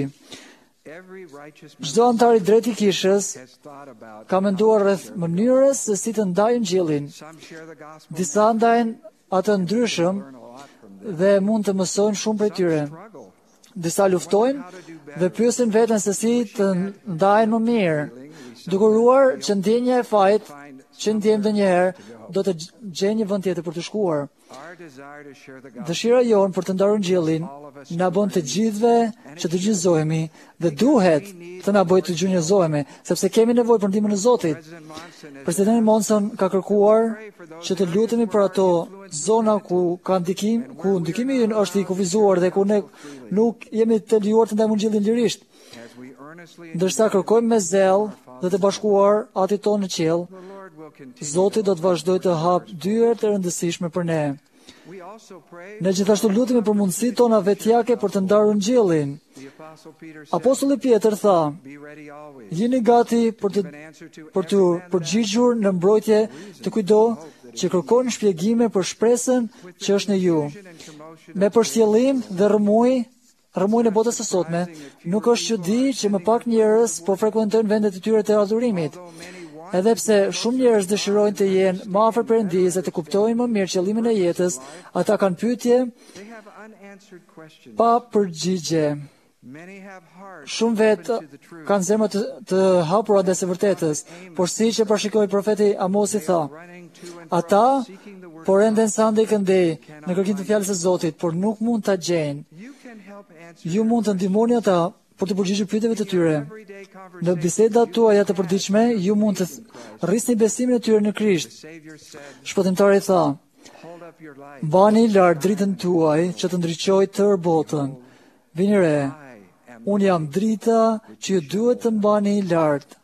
Çdo antar i drejtë i kishës ka menduar rreth mënyrës se si të ndajë Ungjillin. Disa ndajnë atë ndryshëm dhe mund të mësojnë shumë prej tyre. Disa luftojnë dhe pyesin veten se si të ndajnë më mirë, dukuruar që ndjenja e fajit që ndjem ndonjëherë do të gjejë një vend tjetër për të shkuar. Dëshira jonë për të ndarë Ungjillin na bën të gjithëve që të gjinjohemi dhe duhet të na bëjë të gjinjohemi, sepse kemi nevojë për ndihmën e Zotit. Presidenti Monson ka kërkuar që të lutemi për ato zona ku ndikimi ynë është i kufizuar dhe ku ne nuk jemi të lejuar të ndajmë Ungjillin lirisht. Ndërsa kërkojmë me zell dhe të bashkuar Atit tonë në qiell, Zoti do të vazhdojë të hapë dyert e rëndësishme për ne. Ne gjithashtu lutemi për mundësitë tona vetjake për të ndarë Ungjillin. Apostulli Pjetër tha: jeni gati për të përgjigjur në mbrojtje të kujdo që kërkojnë shpjegime për shpresën që është në ju. Me përshtjellim dhe rrëmujnë e botës së sotme, nuk është çudi që më pak njerëz po frekuentojnë vendet e tyre të adhurimit. Edhe pse shumë njerëz dëshirojnë të jenë më afër Perëndisë dhe të kuptojnë më mirë qëllimin e jetës, ata kanë pyetje pa përgjigje. Shumë vetë kanë zemra të hapura ndaj së vërtetës, por siç e parashikoi profeti Amosi tha: ata por ende sande këndej në kërkim të fjalës së Zotit, por nuk mund ta gjejnë. Ju mund të ndihmoni ata për të përgjigjur pyetjeve të tyre. Në bisedat tuaja të përditshme, ju mund të rrisni besimin e tyre në Krisht. Shpëtimtari tha: mbani lart dritën tuaj që të ndriçojë tërë botën. Vini re, unë jam drita që ju duhet të mbani lart.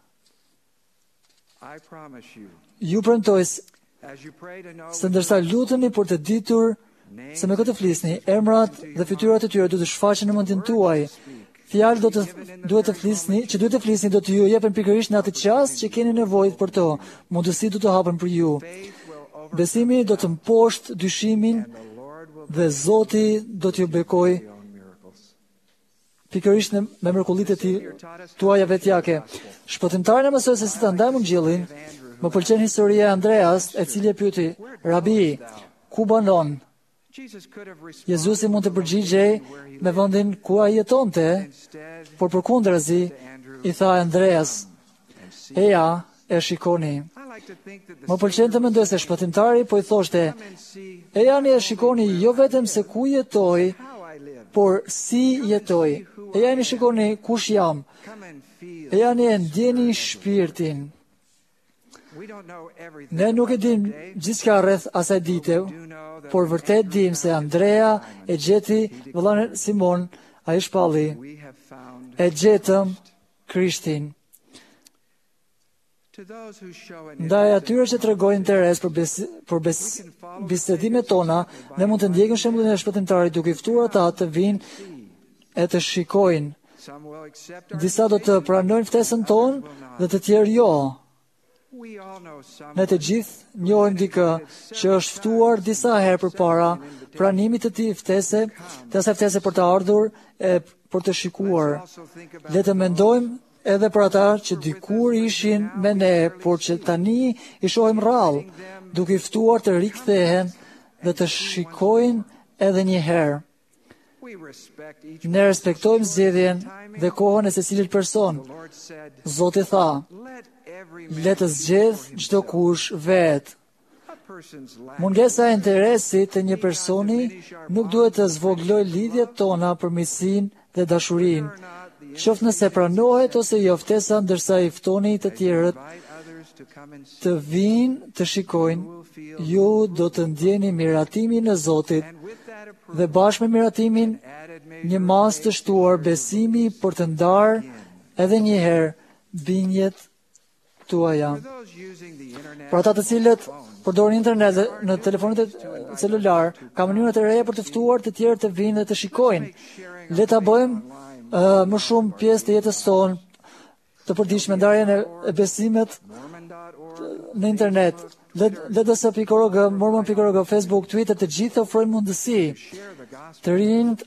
Ju premtoj se ndërsa luteni për të ditur se me këtë flisni, emrat dhe fytyrat e tyre do të shfaqen në mendjen tuaj. Fjalë duhet të flisni do të ju jepen pikërisht në atë çast që keni nevojë për to. Mundësitë do të hapen për ju. Besimi do të mposhtë dyshimin dhe Zoti do t'ju bekojë pikërisht me mrekullitë e tij tuaja vetjake. Shpëtimtari na mësoi se si ta ndajmë Ungjillin Më pëlqen historia e Andreas, e cili e pyeti, Rabi, ku banon? Jezusi mund të përgjigjej me vendin ku ai jetonte, por përkundrazi i tha Andreas, eja e shikoni. Më pëlqen të mendoj se shpëtimtari po i thoshte, ejani e shikoni jo vetëm se ku jetoj, por si jetoj. Ejani shikoni kush jam. Ejani e ndjeni shpirtin. Ne nuk e dim gjithçka rreth asaj dite, por vërtet dim se Andrea e gjeti vëllain Simon, ai shpalli, e gjetëm Krishtin. Ndaj atyre që tregojnë interes për bisedimet tona, ne mund të ndjekim shembullin e shpëtimtarit duke i ftuar ata të vinë e të shikojnë. Disa do të pranojnë ftesën tonë dhe të tjerë jo. Ne të gjithë njohim dikë që është ftuar disa herë përpara pranimit të tij ftese, të asaj ftese për të ardhur e për të shikuar. Le të mendojmë edhe për ata që dikur ishin me ne, por që tani i shohim rrallë, duke i ftuar të rikthehen dhe të shikojnë edhe një herë. Ne respektojmë zgjedhjen dhe kohën e secilit person. Zoti tha, le të zgjedh çdo kush vetë. Mungesa e interesit të një personi nuk duhet të zvogloj lidhjet tona për miqësinë dhe dashurinë. Qoftë nëse pranohet ose jo ftesa, ndërsa i ftoni të tjerët të vinë të shikojnë, ju do të ndjeni miratimin e Zotit dhe bashkë me miratimin një masë të shtuar besimi për të ndarë edhe një herë bindjet tuaja. Për ata të cilët përdorin internet në telefonit celular, ka mënyra të reja për të ftuar të tjerë të vinë dhe të shikojnë. Le ta bëjmë më shumë pjesë të jetës tonë të përditshme ndarjen e besimet në internet. LDS.org, Mormon.org, Facebook, Twitter, të gjithë ofrojnë mundësi. Të rinë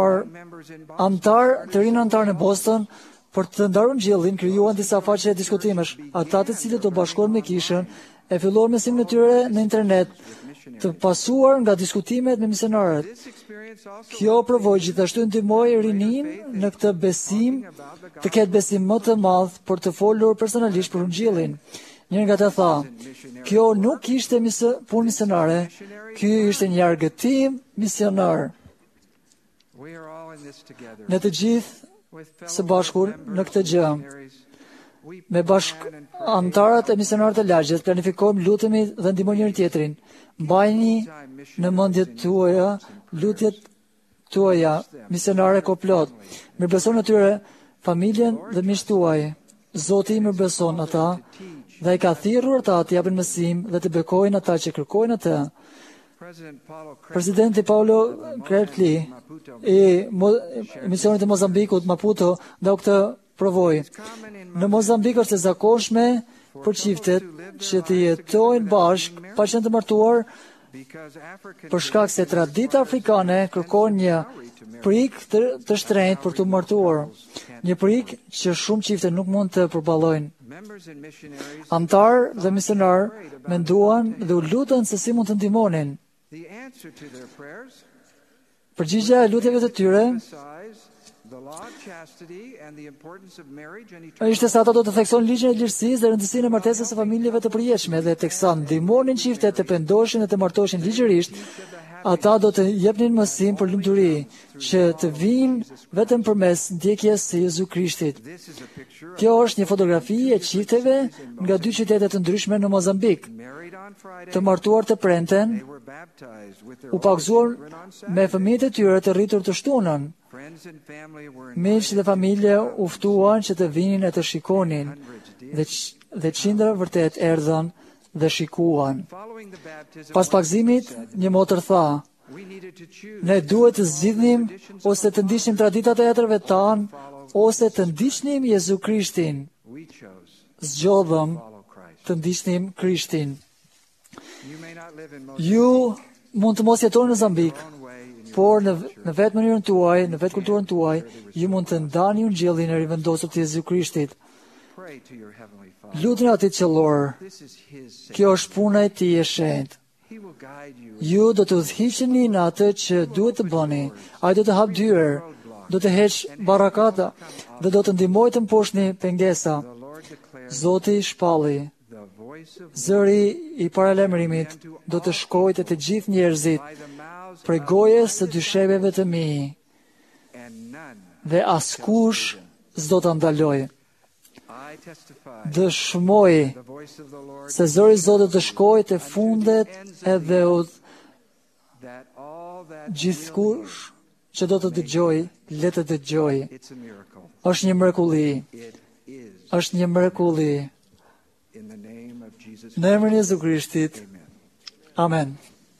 antar në Boston për të ndarur ngjillin krijuan disa faqe diskutimesh. Ata të cilët u bashkuan me kishën e filluan mesimin e tyre në internet, të pasuar nga diskutimet me misionarët. Kjo provoj gjithashtu ndihmoi rinin në këtë besim, të ketë besim më të madh për të folur personalisht për ungjillin. Njëri nga ata tha, kjo nuk ishte punë misionare, ky ishte një argëtim misionar. Ne të gjithë së bashku në këtë gjë. Me antarët e misionarët e lagjes planifikojmë, lutemi dhe ndihmojmë njëri tjetrin. Mbajini në mendjet tuaja lutjet tuaja misionare komplot. Mirëbeson atyre familjen dhe miqtë tuaj. Zoti i mirëbeson ata dhe i ka thirrur ata të japin mësim dhe të bekojnë ata që kërkojnë atë. Presidenti Paulo Kretli i misionit të Mozambikut, Maputo, ndau këtë provoj. Në Mozambik është e zakonshme për çiftet që të jetojnë bashkë pa qenë të martuar, për shkak se tradita afrikane kërkon një prikë të shtrenjtë për të martuar, një prikë që shumë çifte nuk mund të përballojnë. Antar dhe misionar menduan dhe u lutën se si mund të ndihmonin. Përgjigjja e lutjeve të tyre ishte se ata do të theksojnë ligjin e lirsisë dhe rëndësinë e martesës së familjeve të përjetshme, dhe teksa ndihmonin çiftet të pendoheshin dhe të martoheshin ligjërisht, ata do të jepnin mësim për lumturi, që të vinë vetëm përmes ndjekjes së Jezu Krishtit. Kjo është një fotografi e çifteve nga dy qytete të ndryshme në Mozambik. Të martuar të premten, u pagzuar me fëmijët e tyre të rritur të shtunën. Miq dhe familje u ftuan që të vinin e të shikonin, dhe qindra vërtet erdhën dhe shikuan. Pas pagzimit, një motër tha, ne duhet të zgjidhnim ose të ndiqnim traditat e jetërve tanë, ose të ndiqnim Jezu Krishtin. Zgjodhëm të ndiqnim Krishtin. Ju mund të mos jetoni në Mozambik, por në vetë mënyrën tuaj, në vetë kulturën tuaj, ju mund të ndani ungjillin e rivendosur të Jezu Krishtit. Lutni Atit Qellor. Kjo është puna e Tij e shenjtë. Ju do të udhëhiqeni në atë që duhet të bëni. Ai do të hap dyert, do të heqë barakata dhe do të ndihmojë të mposhni pengesa. Zoti shpalli. Zëri i paralajmërimit do të shkojë te të gjithë njerëzit prej gojës së dysheveve të mi dhe askush s'do ta ndalojë. Dëshmoj se zëri i Zotit të shkojë te fundet edhe gjithkush që do të dëgjoj, le të dëgjoj. Është një mrekulli. Është një mrekulli. Në emrin e Jezu Krishtit. Amen.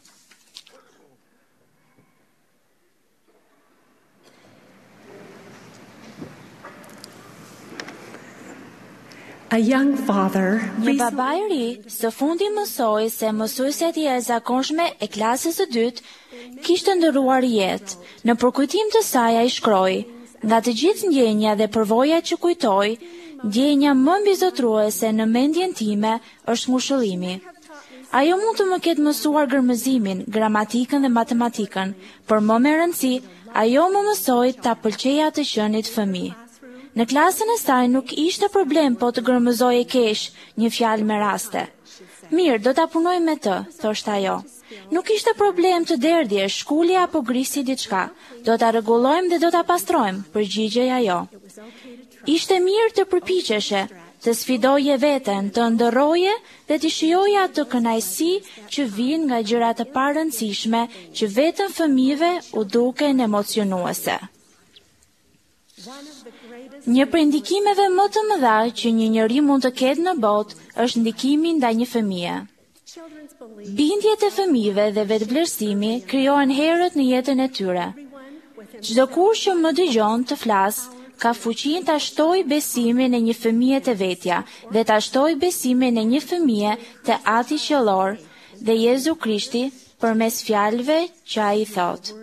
A young father Një baba I ri së fundi mësoi se mësueset e jashtëzakonshme e klasës së dytë kishte ndëruar jetë. Në përkujtim të saj ai shkroi: nga të gjithë ndjenja dhe përvojat që kujtoj, ndjenja më mbizotruese në mendjen time është ngushëllimi. Ajo mund të më ketë mësuar gërmëzimin, gramatikën dhe matematikën, por më me rëndësi, ajo më mësoi ta pëlqeja të qenit fëmijë. Në klasën e saj nuk ishte problem po të gërmëzoje keq një fjalë me raste. Mirë, do ta punoj me të, thoshte ajo. Nuk ishte problem të derdhje, shkuli apo grisi diçka. Do ta rregullojmë dhe do ta pastrojmë, përgjigjej ajo. Ishte mirë të përpiqeshe, të sfidoje veten, të ndërroje dhe të shijoje atë kënaqësi që vijnë nga gjëra të parëndësishme që vetëm fëmijëve u duken emocionuese. Një prej ndikimeve më të mëdha që një njeri mund të ketë në botë është ndikimi ndaj një fëmie. Bindjet e fëmijëve dhe vetëvlerësimi krijohen herët në jetën e tyre. Çdo kush që më dëgjon të flas, ka fuqinë ta shtojë besimin e një fëmie të vetja dhe ta shtojë besimin e një fëmie të Ati Qellor dhe Jezu Krishti përmes fjalëve që ai thotë.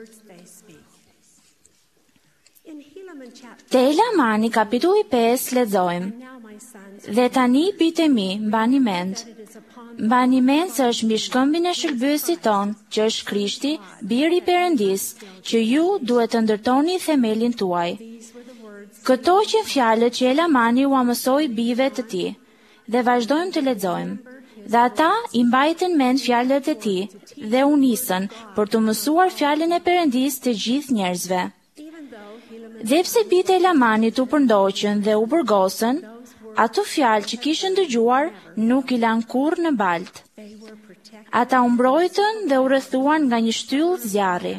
Te Elamani, kapitulli 5, lexojmë: dhe tani bijtë e mi, mbani mend se është mbi shkëmbin e shërbësit ton, që është Krishti, biri I Perëndis, që ju duhet të ndërtoni themelin tuaj. Këto që fjalët që Elamani u mësoi bijve të tij. Dhe vazhdojmë të lexojmë. Dhe ata I mbajtën mend fjalët e tij dhe u nisën për të mësuar fjalën e Perëndis të gjithë njerëzve. Dhe pse bijtë e Lamanit u përndoqën dhe u burgosën, ato fjalë që kishën dëgjuar nuk I lan kurrë në baltë. Ata u mbrojtën dhe u rrethuan nga një shtyllë zjarri.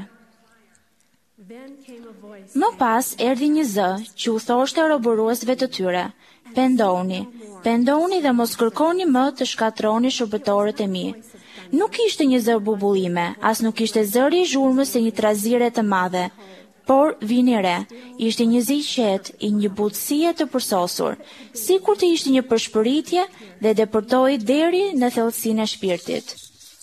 Më pas erdhi një zë që u thoshte robëruesve të tyre: Pendoni dhe mos kërkoni më të shkatroni shërbëtorët e mi. Nuk ishte një zë bubullime, as nuk ishte zëri I zhurmës se një trazire të madhe. Por vini re, ishte një zi I qetë, I një butësie të përsosur, sikur të ishte një përshpëritje dhe depërtoi deri në thellësinë e shpirtit.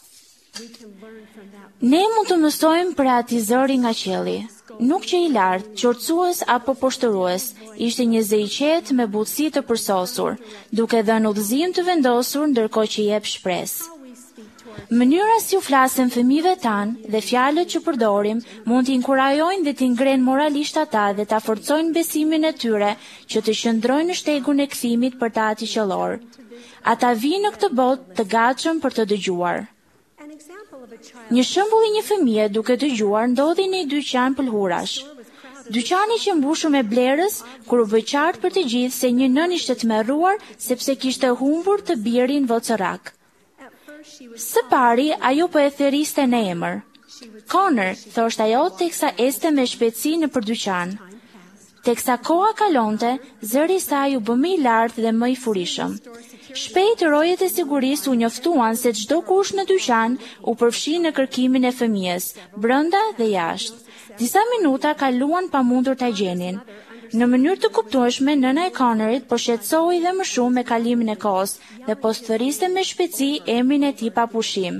Ne mund të mësojmë për ati zëri nga qielli. Nuk që I lartë, qorcues apo poshtërues, ishte një zi I qetë me butësi të përsosur, duke dhënë udhëzim të vendosur ndërkohë që jep shpresë. Mënyra si u flasim fëmijëve tanë dhe fjalët që përdorim mund t'i inkurajojnë dhe t'i ngrenë moralisht ata dhe t'a forcojnë besimin e tyre që të qëndrojnë në shtegun e kthimit për ta Ati Qellor. Ata vinë në këtë botë të gatshëm për të dëgjuar. Një shembull I një fëmie duke dëgjuar ndodhi në një dyqan pëlhurash. Dyqani që mbushur me blerës, kur u bë qartë për të gjithë se një nën ishte tmerruar sepse kishte humbur të birin vocerak. Së pari, ajo po e theriste në emër. Connor, thoshte ajo teksa este me shpejtësi në përdyqan. Teksa koha kalonte, zëri I saj u bë më I lartë dhe më I furishëm. Shpejt rojet e sigurisë u njoftuan se çdo kush në dyqan u përfshi në kërkimin e fëmijës, brenda dhe jashtë. Disa minuta kaluan pamundur ta gjenin. Në mënyrë të kuptueshme, nëna e Connorit po shqetësohej dhe më shumë me kalimin e kohës dhe po thëriste me shpejtësi emrin e tij pa pushim.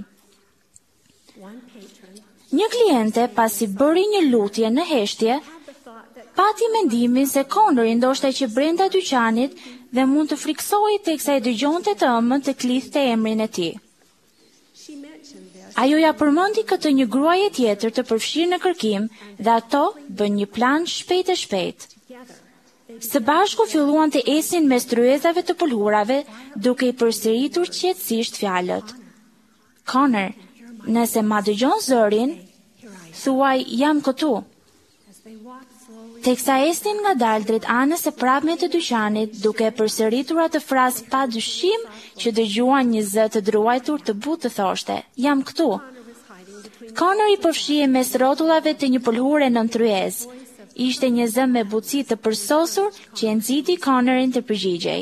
Një kliente, pasi bëri një lutje në heshtje, Pati mendimin se Connori ndoshta që brenda dyqanit dhe mund të friksoi teksa e dëgjonte të ëmën të klithte emrin e tij. Ajo ja përmendi këtë një gruaje tjetër të përfshirë në kërkim dhe ato bën një plan shpejt e shpejt. Së bashku filluan të esin mes tryezave të pëlhurave, duke i përsëritur qetësisht fjalët. Connor, nëse ma dëgjon zërin, thuaj jam këtu. Teksa esnin nga dalë drejt anës së prapme të dyqanit, duke përsëritur atë frazë pa dyshim që dëgjuan një zë të druajtur të butë të thoshte, jam këtu. Connor i përfshie mes rrotullave të një pëlhure nën tryez. Ishte një zë me butësi të përsosur që e nxiti Connorin të përgjigjej.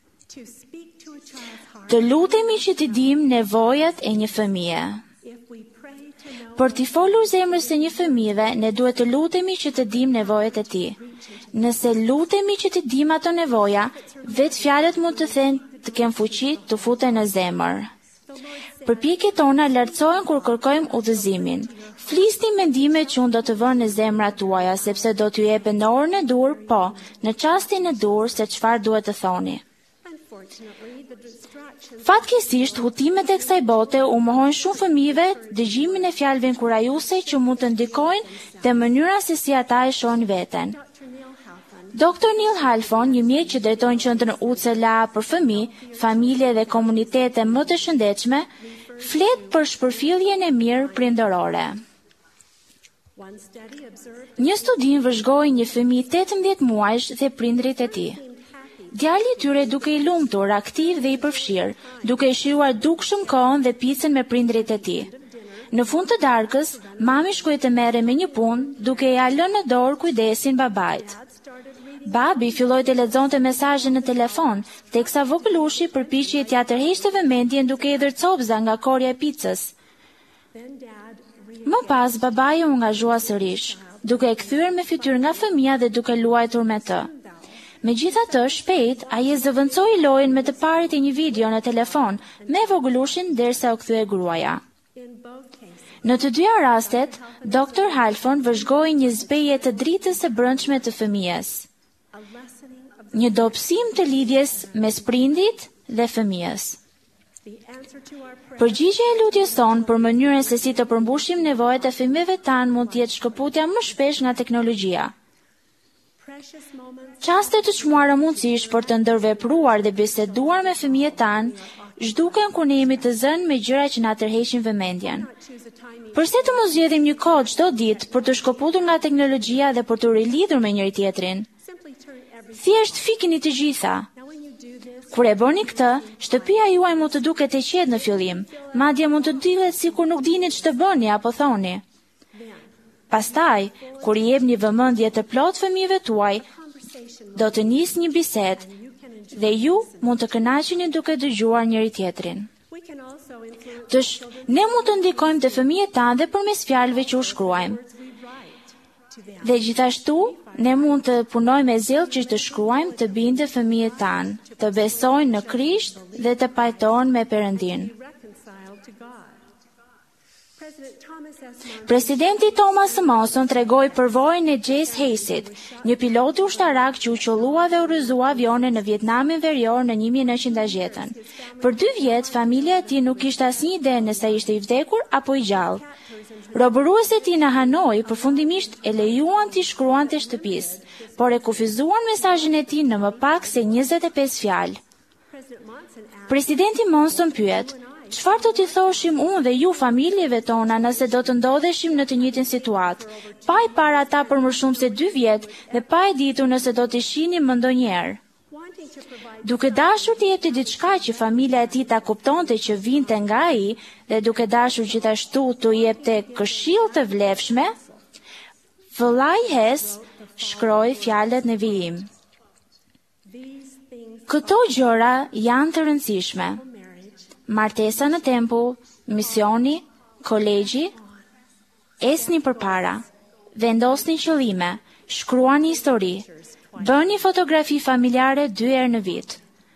Të lutemi që t'i dim nevojat e një fëmije. Për t'i folur zemrës së një fëmijëve, ne duhet të lutemi që të dim nevojat e tij. Nëse lutemi që të dim ato nevoja, vetë fjalët mund të thënë të kem fuqi të futen në zemër. Përpjekjet tona lartësohen kur kërkojmë udhëzimin. Flisni mendimet që unë do të vënë në zemrat tuaja, sepse do t'ju jepen në orën e dur, po, në çastin e dur se çfarë duhet të thoni. Fatkeqësisht, hutimet e kësaj bote u mohojnë shumë fëmijëve dëgjimin e fjalëve inkurajuese që mund të ndikojnë te mënyra se si ata e shohin veten. Dr. Neil Halfon, një mjek që drejton qendrën UCLA për fëmijë, familje dhe komunitete më të shëndetshme, flet për shpërfilljen e mirë prindërore. Një studim vëzhgoi një fëmijë 18 muajsh dhe prindrit e tij. Djali i tyre duke i lumtur, aktiv dhe i përfshirë, duke i shijuar dukshëm kohën dhe picën me prindrit e tij. Në fund të darkës, mami shkoi të merre me një punë, duke ia lënë në dorë kujdesin babait. Babi filloi të lexonte mesazhe në telefon, teksa vogëlushi përpiqej t'ia tërheqte vëmendjen duke i dhënë copza nga korja e picës. Më pas babai u angazhua sërish, duke e kthyer me fytyrë nga fëmia dhe duke luajtur me të. Megjithatë, shpejt, ai e zëvendësoi lojën me të parit e një video në telefon, me vogëlushin derisa u kthye gruaja. Në të dyja rastet, Dr. Halfon vëzhgoi një zbeje të dritës së brendshme të fëmijës. Një dobësim të lidhjes mes prindit dhe fëmijës. Përgjigjja e lutjes tonë për mënyrën se si të përmbushim nevojat e fëmijëve tanë mund të jetë shkëputja më shpesh nga teknologjia. Qaste të çmuara mundësish për të ndërvepruar dhe biseduar me fëmijët tanë zhduken kur ne jemi të zënë me gjëra që na tërheqin vëmendjen. Përse të mos zgjedhim një kohë çdo ditë për të shkëputur nga teknologjia dhe për të rilidhur me njëri tjetrin? Thjesht fikini të gjitha. Kur e bëni këtë, shtëpia juaj mund të duket e qetë në fillim, madje mund të dillet sikur nuk dini ç'të bëni apo thoni. Pastaj, kur i jepni vëmendje të plot fëmijëve tuaj, do të nisë një bisedë dhe ju mund të kënaqeni duke dëgjuar njëri tjetrin. Ne mund të ndikojmë te fëmijët tanë dhe përmes fjalëve që u shkruajmë. Dhe gjithashtu, ne mund të punojmë me zell që të shkruajmë të bindë fëmijët tanë, të besojnë në Krisht dhe të pajtohen me Perëndin. Presidenti Thomas Monson tregoi përvojën e Jesse Hayes-it, një pilot ushtarak që u qollua dhe udhëzua avione në Vietnamin Verior në 1910. Për 2 vjet, familja e tij nuk kishte asnjë ide nëse ishte i vdekur apo i gjallë. Robëruesit e tij në Hanoi përfundimisht e lejuan t'i shkruante shtëpisë, por e kufizuan mesazhin e tij në më pak se 25 fjalë. Presidenti Monson pyet: "Çfarë do t'i thoshim unë dhe ju familjeve tona nëse do të ndodheshim në të njëjtin situatë, pa i parë ata për më shumë se 2 vjet dhe pa e ditur nëse do t'i shihnim më ndonjëherë?" Duke dashur të jepte diçka që familja e tij ta kuptonte që vinte nga ai dhe duke dashur gjithashtu të jepte këshill të vlefshme, vëllai Hess shkroi fjalët në vijim. Këto gjëra janë të rëndësishme. Martesa në tempull, misioni, kolegji, esni përpara, vendosni qëllime, shkruani histori, bëni fotografi familjare 2 herë në vit.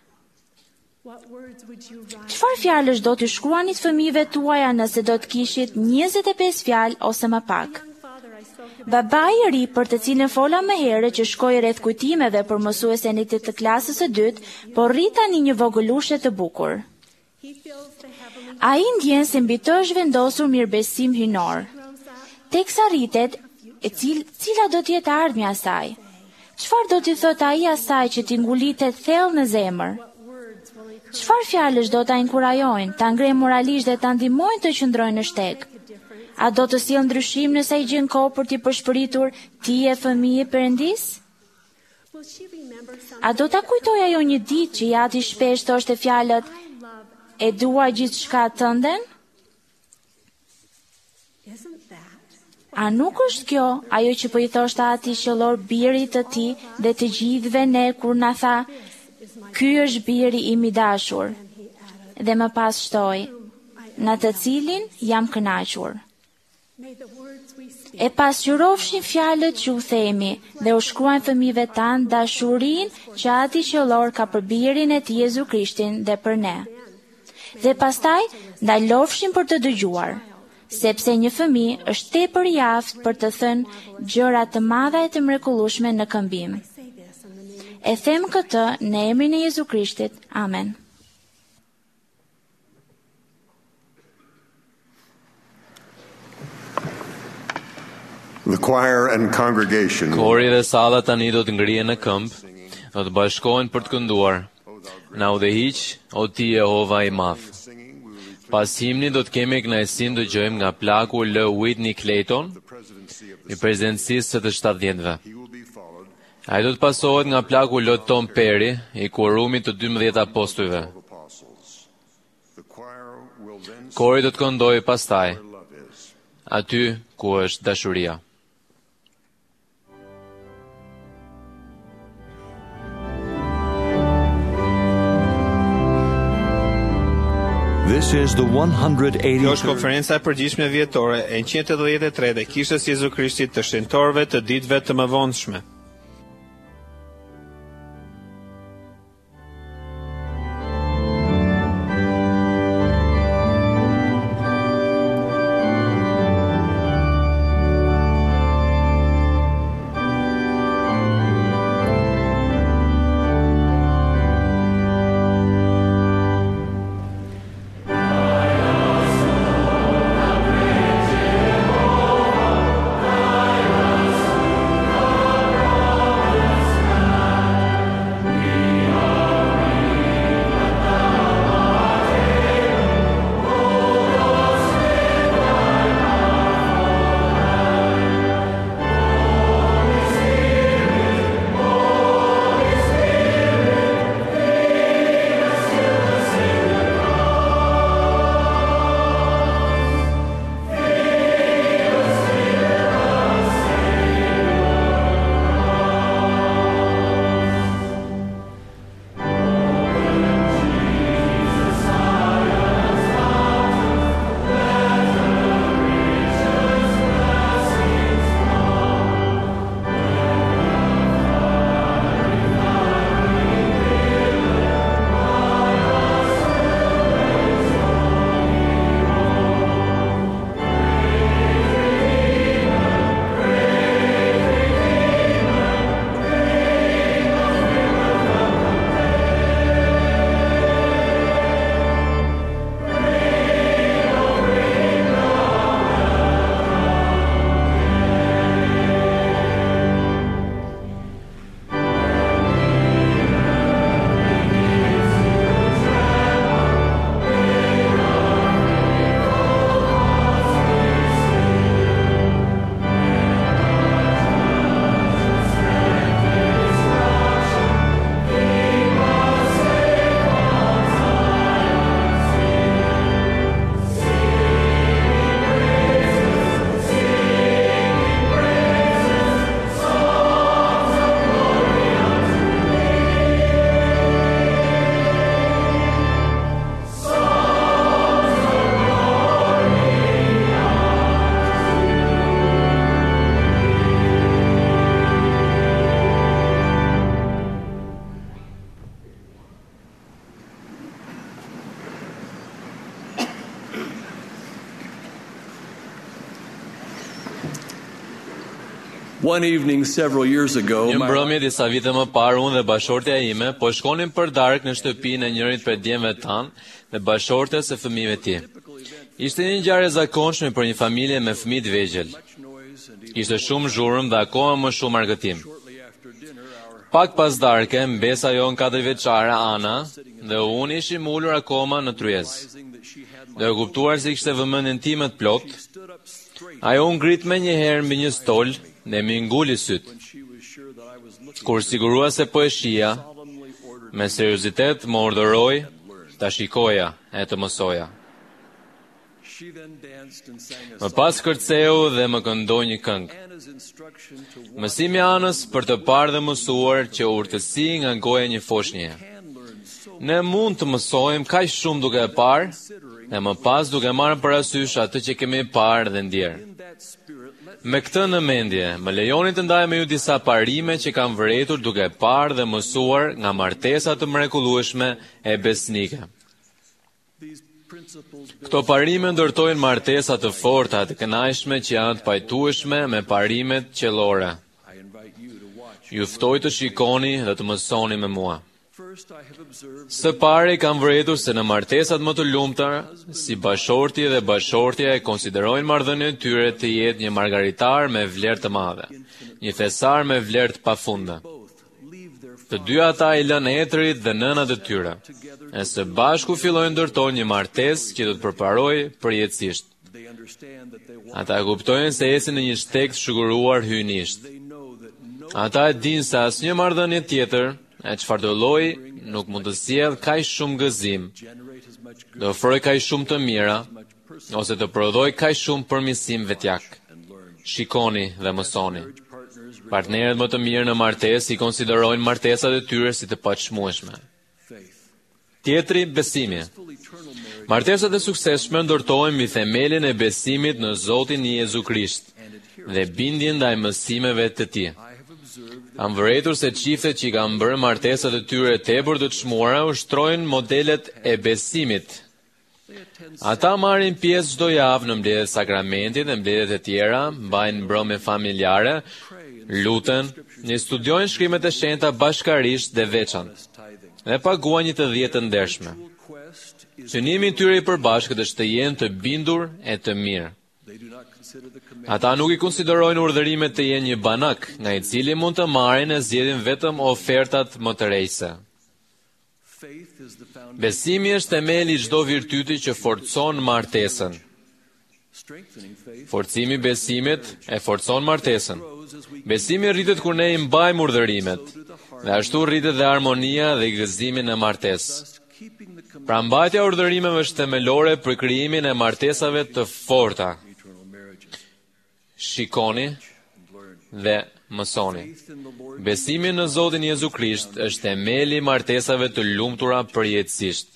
Çfarë fjalësh do t'i shkruani fëmijëve tuaja nëse do të kishit 25 fjalë ose më pak? Babai I ri për të cilën fola më herët që shkoi rreth kujtimeve për mësuesen e tij të klasës së dytë, po rri tani një vogëlushe të bukur. Ai ndjen se mbi të është vendosur mirëbesim hynor. Teksa rritet, cila do të jetë ardhmja e saj? Çfarë do t'i thotë ai asaj që t'i ngulitet thellë në zemër? Çfarë fjalësh do ta inkurajojnë, ta ngrejnë moralisht dhe ta ndihmojnë të qëndrojnë në shteg? A do të sjellë ndryshim nëse ai gjen kohë për t'i përshpëritur ti e fëmijë Perëndis? A do ta kujtoj ajo një ditë që jati shpesh thoshte fjalët e dua gjithçka tënden? A nuk është kjo ajo që po I thoshte atij qellor birit të tij dhe të gjithëve ne kur na tha, ky është biri im I dashur, dhe më pas shtoi, në të cilin jam kënaqur. E pasqyrofshin fjalët që u themi dhe u shkruajnë fëmijëve tanë dashurinë që ati qellor ka për birin e tij Jezu Krishtin dhe për ne. Dhe pastaj ndalofshin për të dëgjuar, sepse një fëmijë është tepër I aftë për të thënë gjëra të mëdha e të mrekullueshme në këmbim. E them këtë në emrin e Jezu Krishtit. Amen. The choir and congregation Kori dhe salla tani do të ngrihen në këmbë, do të bashkohen për të kënduar. Na udhëhiq, o ti Jehova I madh. Pas himni do të kemi kënaqësinë të dëgjojmë nga plaku L. Whitney Clayton, I presidencisë së të 70-ve. Ai do të pasohet nga plaku L. Tom Perry, I kuorumit të 12 apostujve. Kori do të këndojë pastaj, aty ku është dashuria. This is the 183rd. Kjo është konferenca e përgjithshme vjetore e 183 e Kishës Jezu Krishtit të shenjtorëve të ditëve të mëvonshme. One evening several years ago, Një mbrëmje disa vite më parë, unë dhe bashortja ime po shkonim për darkë në shtëpinë e njërit prej djemve tanë dhe bashortes e fëmijëve tij. Ishte një ngjarje e zakonshme për një familje me fëmijë të vegjël. Ishte shumë zhurmë dhe akoma më shumë argëtim. Pak pas darke, mbesa jon 4 vjeçare Ana dhe unë ishim ulur akoma në tryez. Dhe u kuptuar se kishte vëmendjen time të plot, ajo u ngrit me një herë mbi një stol dhe mi nguli syt. Kur sigurua se po e shija, me seriozitet më urdhëroi ta shikoja e të mësoja. Më pas kërceu dhe më këndoi një këngë. Mësimi i Anës për të parë dhe mësuar që urtësi nga goja një foshnje. Ne mund të mësojmë kaq shumë duke e parë, dhe më pas duke marrë parasysh atë që kemi parë dhe ndjerë. Me këtë në mendje, më lejoni të ndaj me ju disa parime që kam vëretur duke parë dhe mësuar nga martesa të mrekullueshme e besnike. Këto parime ndërtojnë martesa të forta të kënaqshme që janë të pajtueshme me parimet qellore. Ju ftoj të shikoni dhe të mësoni me mua. Së pari kam vëretur se në martesat më të lumta, si bashorti dhe bashortja e konsiderojnë marrëdhënien e tyre të jetë një margaritar me vlerë të madhe, një thesar me vlerë të pafundme. Të dy ata i lënë etrit dhe nënat e tyre, e së bashku fillojnë ndërtojnë një martesë që do të përparojë përjetësisht. Ata kuptojnë se ecin në një shtek të shuguruar hyjnisht. Ata e dinë se asnjë marrëdhënie tjetër, e çfarëdo lloji, nuk mund të sjellë kaq shumë gëzim, të ofrojë kaq shumë të mira, ose të prodhojë kaq shumë përmirësim vetjak. Shikoni dhe mësoni. Partnerët më të mirë në martesë i konsiderojnë martesat e tyre si të pachmueshme. Tjetri, besimi. Martesat e suksesshme ndërtohen mbi themelin e besimit në Zotin Jezu Krisht dhe bindjen ndaj mësimeve të Tij. Kam vëretur se çiftet që kanë bërë martesat e tyre tepër të çmuara ushtrojnë modelet e besimit. Ata marrin pjesë çdo javë në mbledhjet e sakramentit dhe mbledhjet e tjera, mbajnë mbrëmje familjare, luten, ne studiojnë shkrimet e shenjta bashkarisht dhe veçantë, dhe paguajnë një të dhjetë të ndershme. Synimi i tyre i përbashkët është të jenë të bindur e të mirë. Ata nuk i konsiderojnë urdhërimet të jenë një banak, nga i cili mund të marrin e zgjedhin vetëm ofertat më të rejse. Besimi është themeli i çdo virtyti që forcon martesën. Forcimi i besimit e forcon martesën. Besimi rritet kur ne i mbajmë urdhërimet, dhe ashtu rritet dhe harmonia dhe gëzimi në martesë. Pra mbajtja e urdhërimeve është themelore për krijimin e martesave të forta. Shikoni dhe mësoni. Besimi në Zotin Jezu Krisht është themeli i martesave të lumtura përjetësisht.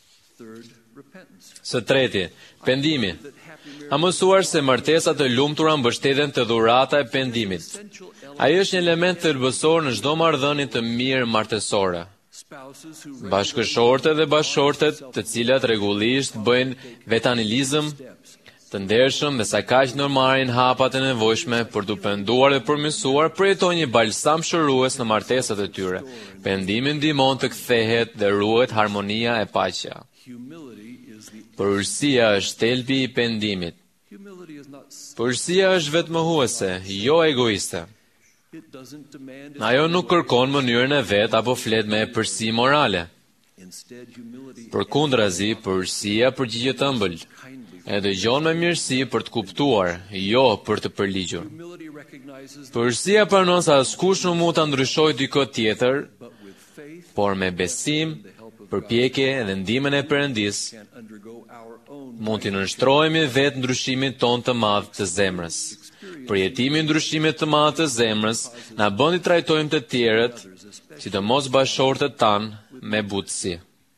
Së treti, pendimi. A mësuar se martesat të lumtura mbështeten te dhurata e pendimit. Ai është një element thelbësor në çdo marrëdhënie të mirë martesore. Bashkëshortet dhe bashortet, të cilat rregullisht bëjnë vetanilizëm, të ndershëm dhe sa kaq marrin hapat e nevojshme për të penduar dhe përmirësuar, përjetojnë një balsam shërues në martesat e tyre. Pendimi ndihmon të kthehet dhe ruhet harmonia e paqja. Përgjegjësia është thelbi i pendimit. Përgjegjësia është vetmohuese, jo egoiste. Ajo nuk kërkon mënyrën e vet apo flet me përsi morale. Përkundrazi, përgjegjësia përgjigjet ëmbël, e dëgjon me mirësi për të kuptuar, jo për të përligjur. Përgjegjësia pranon se askush nuk mund ta ndryshojë dikë tjetër, por me besim, përpjekje dhe ndihmën e Perëndis, mund të nënshtrohemi vetë ndryshimin ton të madh të zemrës. Përjetimi i ndryshimit të madh të zemrës na bën të trajtojmë të tjerët, sidomos bashortët tan, me butësi.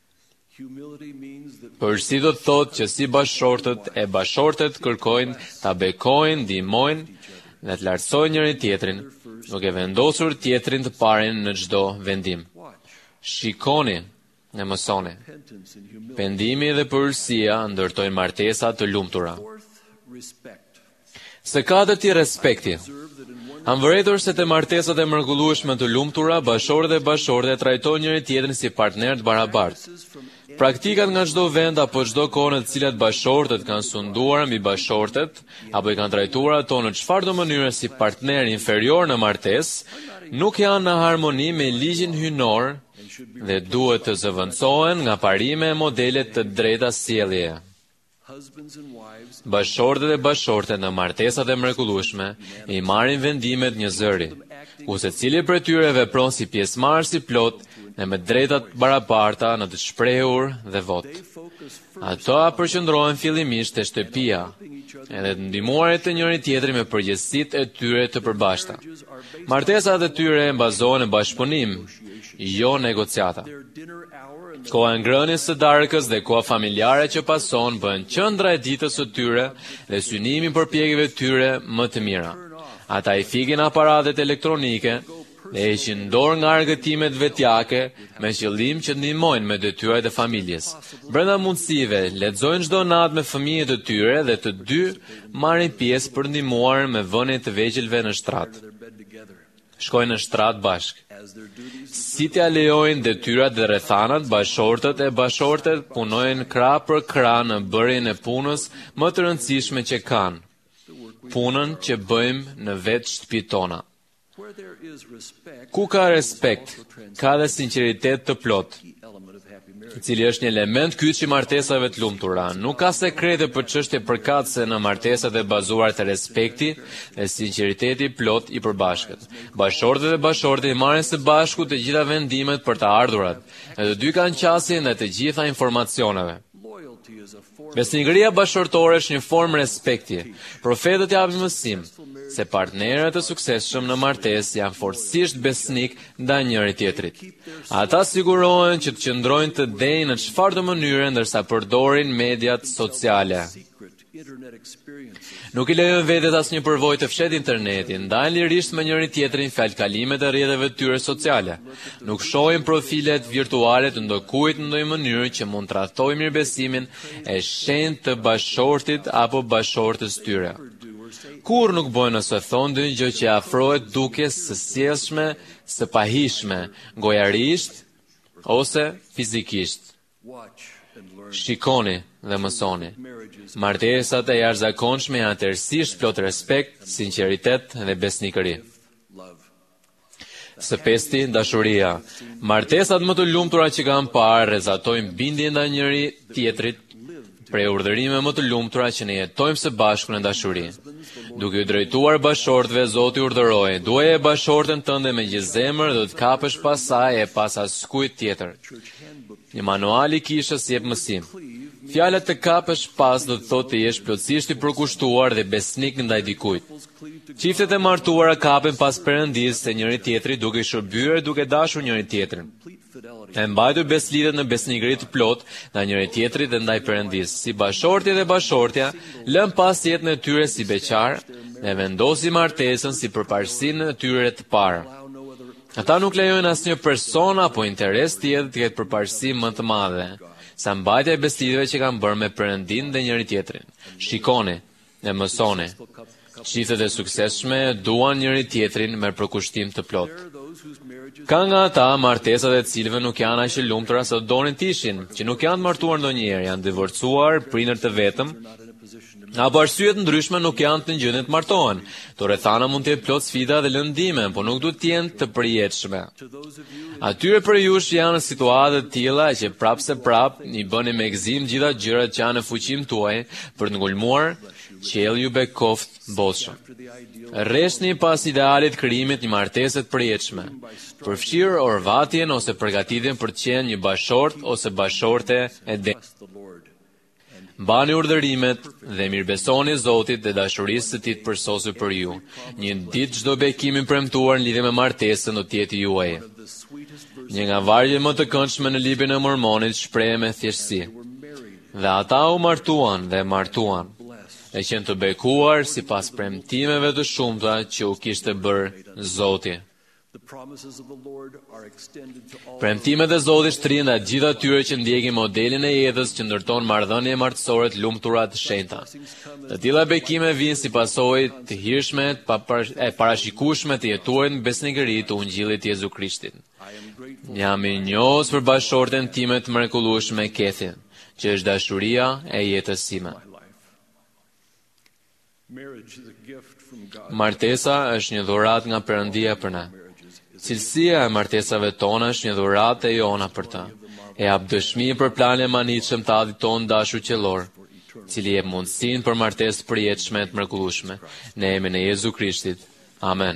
Përsi do të thotë që si bashortët e bashortët kërkojnë ta bekojnë, ndihmojnë dhe të lartësojnë njëri tjetrin, duke vendosur tjetrin të parin në çdo vendim. Shikoni dhe mësoni. Pendimi dhe përgjegjësia ndërtojnë martesa të lumtura. Së katërti, respekti. Han vëretur se te martesat e mrekullueshme të lumtura, bashorët e bashorte trajtojnë njëri tjetrin si partner të barabartë. Praktikat nga çdo vend apo çdo kohë në të cilat bashortët kanë sunduar mbi bashortet apo i kanë trajtuar ato në çfarëdo mënyre si partner inferior në martesë, nuk janë në harmoni me ligjin hyjnor dhe duhet të zëvendësohen nga parime e modele të drejta sjelljeje. Bashortet e bashortet në martesat e mrekullueshme i marrin vendimet një zëri, ku secili prej tyre vepron si pjesëmarrës i plot dhe me drejtat barabarta në të shprehur dhe vot. Ato përqendrohen fillimisht te shtëpia, edhe të ndihmuarit të njëri tjetrit me përgjegjësitë e tyre të përbashkëta. Martesat e tyre bazohen në bashkëpunim, jo negociata. Koha e ngrënies së darkës dhe koha familjare që pason bën qendra e ditës së tyre dhe synimi për përpjekjeve të tyre më të mira. Ata i fikin aparatet elektronike dhe heqin dorë nga argëtimet vetjake me qëllim që ndihmojnë me detyrat e familjes. Brenda mundësive, lexojnë çdo natë me fëmijët e tyre dhe të dy marrin pjesë për ndihmuar me vënien të vegjëlve në shtrat. Shkojnë në shtrat bashk. Si t'ja lejojnë detyrat dhe rrethanat, bashortët e bashortet punojnë krah për krah në bërjen e punës më të rëndësishme që kanë, punën që bëjmë në vetë shtëpitë tona. Ku ka respekt, ka dhe sinqeritet të plot, i cili është një element kyç i martesave të lumtura. Nuk ka sekrete për çështje përkatëse në martesat e bazuara te respekti dhe sinqeriteti plot i përbashkët. Bashortet e bashortet i marrin së bashku të gjitha vendimet për të ardhurat, e të dy kanë qasje ndaj të gjitha informacioneve. Besnikëria bashortore është një formë respekti. Profetët japin mësim se partnerët e suksesshëm në martesë janë fortësisht besnik ndaj njëri tjetrit. Ata sigurohen që të qëndrojnë të denjë në çfarëdo mënyre ndërsa përdorin mediat sociale. Nuk i lejojnë vetet asnjë përvojë të fshet internetin, ndajnë lirisht me njëri tjetrin fjalkalimet e rrjeteve të tyre sociale. Nuk shohin profilet virtuale të ndokujt në ndonjë mënyrë që mund të tradhtojë mirëbesimin e shenjtë të bashortit apo bashortës tyre. Kur nuk bojnë ose thonë ndonjë gjë që afrohet dukjes së sjellshme, së pahishme, gojarisht ose fizikisht. Shikoni dhe mësoni. Martesat e jashtëzakonshme janë tërësisht plot respekt, sinqeritet dhe besnikëri. Së pesti, dashuria. Martesat më të lumtura që kam parë rrezatojnë bindjen ndaj njëri tjetrit, prej urdhërime më të lumtura që ne jetojmë së bashku në dashuri. Duke u drejtuar bashortëve, Zoti urdhëroi: "Duaje bashortën tënde me gjithë zemër dhe të kapësh pas saj e pas askujt tjetër." Një manual i kishës jep mësim. Fjala të kapësh pas do të thotë të jesh plotësisht i përkushtuar dhe besnik ndaj dikujt. Çiftet e martuara kapen pas Perëndisë se njëri tjetri duke i shërbyer duke dashur njëri tjetrin. E mbajtur beslidhet në besnikëri të plot ndaj njëri tjetrit dhe ndaj Perëndisë. Si bashorti dhe bashortja lën pas jetën e tyre si beqar dhe vendosin martesën si përparësinë e tyre të parë. Ata nuk lejojnë asnjë person apo interes tjetër të ketë përparësi më të madhe sa mbajtja e beslidhjeve që kanë bërë me Perëndin dhe njëri tjetrin. Shikoni dhe mësoni. Çiftet e suksesshme duan njëri tjetrin me përkushtim të plot. Ka nga ata martesat e cilëve nuk janë aq të lumtura sa donin të ishin, që nuk janë të martuar ndonjëherë, janë divorcuar, prindër të vetëm, apo arsye të ndryshme nuk janë të gjendje të martohen. To rrethana mund të jetë plot sfida dhe lëndime, por nuk duhet të jenë të përjetshme. Atyre për jush janë në situata të tilla që prapse i bëni me gëzim gjitha gjërat që janë në fuqinë tuaj për të ngulmuar, qelli ju bekoft boshëm. Rreshtni pas idealit krijimit një martese të përjetshme. Përfshir orvatjen ose përgatitjen për të qenë një bashort ose bashorte e Mbani urdhërimet dhe mirëbesoni Zotit dhe dashurisë së Tij të përsosur për ju. Një ditë çdo bekim i premtuar në lidhje me martesën do të jetë juaj. Një nga vargjet më të këndshme në librin e Mormonit shpreh me thjeshtësi: "Dhe ata u martuan dhe martuan, e qenë të bekuar sipas premtimeve të shumta që u kishte bërë Zoti." Premtimet e Zotit shtrihen ndaj gjithë atyre që ndjekin modelin e jetës që ndërton marrëdhënie martësore të lumtura të shenjta. Të tilla bekime vijnë si pasojë të hirshme e parashikueshme të jetuarit në besnikëri të Ungjillit të Jezu Krishtit. Jam i njohës për bashkëshorten time të mrekullueshme Kathy, që është dashuria e jetës sime. Martesa është një dhuratë nga Perëndia për ne. Cilësia e martesave tona është një dhuratë e jona për ta. E jap dëshmi për planin e manitshëm të Atit ton dashur qellor, cili jep mundësinë për martesë përjetshme të mrekullueshme në emrin e Jezu Krishtit. Amen.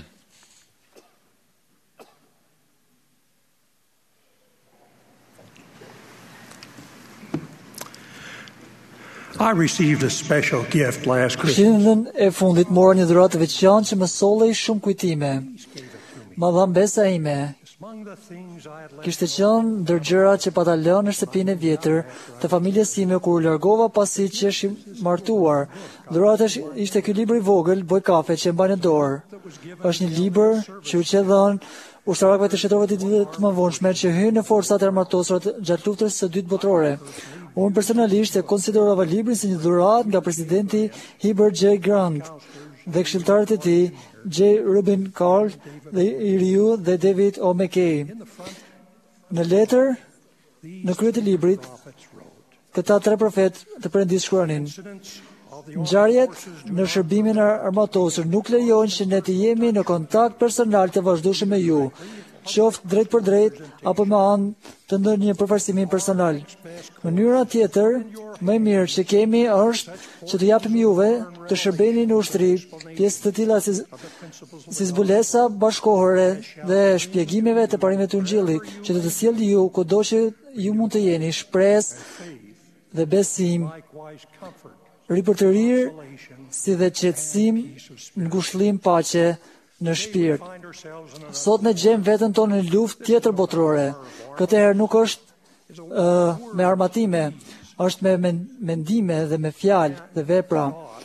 I received a special gift last Christmas. Krishtlindjen e fundit mora një dhuratë të veçantë që më sollej shumë kujtime. Ma dha mbesa ime. Kishte qenë ndër gjërat që pata lënë në shtëpinë e vjetër të familjes sime kur u largova pasi që ishim martuar. Dhurata ishte ky libër i vogël, Boj kafe, që e mbaj në dorë. Është një libër që u që dhënë ushtarakëve të shtetrove të ditëve të mëvonshme që hynë në forcat e armatosura gjatë luftës së dytë botërore. Unë personalisht e konsiderova librin si një dhuratë nga presidenti Heber J. Grant dhe këshilltarët e tij, J. Rubin Carl dhe i riu dhe David O. McKay. Në letër, në krye të librit, këta tre profet të Perëndisë shkruanin: ngjarjet në shërbimin armatosur nuk lejojnë që ne të jemi në kontakt personal të vazhdueshëm me ju, qoftë drejt për drejt apo me anë të ndonjë përfaqësimi personal. Mënyra tjetër, më e mirë që kemi është që të japim juve të shërbeni në ushtri pjesë të tilla si zbulesa bashkëkohore dhe shpjegimeve të parimeve të Ungjillit, që të sjellë ju kudo që ju mund të jeni shpresë dhe besim, ripërtërir si dhe qetësim, ngushëllim, paqe në shpirt. Sot ne gjejmë veten tonë në luftë tjetër botërore. Këtë herë nuk është me armatime, është me mendime dhe me fjalë dhe vepra.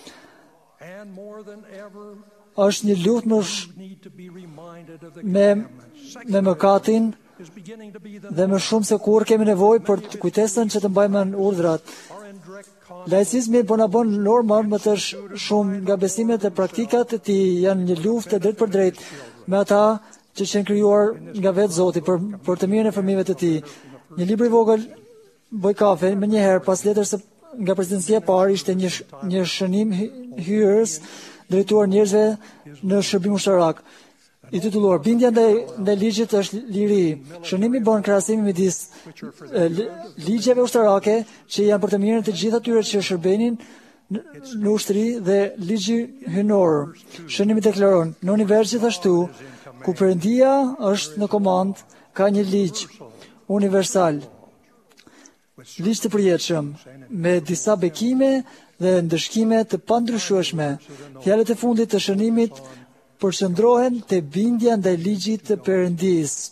Është një luftë me mëkatin dhe më shumë se kur kemi nevojë për kujtesën që të mbajmë në urdhrat. Laicizmi po na bën normal më të shumë nga besimet e praktikat e tij janë një luftë drejt për drejt me ata që janë krijuar nga vetë Zoti për të mirën e fëmijëve të tij. Një libër i vogël, Boj kafe, më njëherë pas letrës nga presidencia e parë ishte një shënim hyrës drejtuar njerëzve në shërbim ushtarak, i titulluar Bindja ndaj ligjit është liri. Shënimi bën krahasimin midis ligjeve ushtarake që janë për të mirën të gjithë atyre që shërbenin në ushtri dhe ligji hynor. Shënimi deklaron: në univers gjithashtu, ku Perëndia është në komand, ka një ligj universal, ligj të përjetshëm, me disa bekime dhe ndëshkime të pandryshueshme. Fjalët e fundit të shënimit përqendrohen te bindja ndaj ligjit të Perëndisë.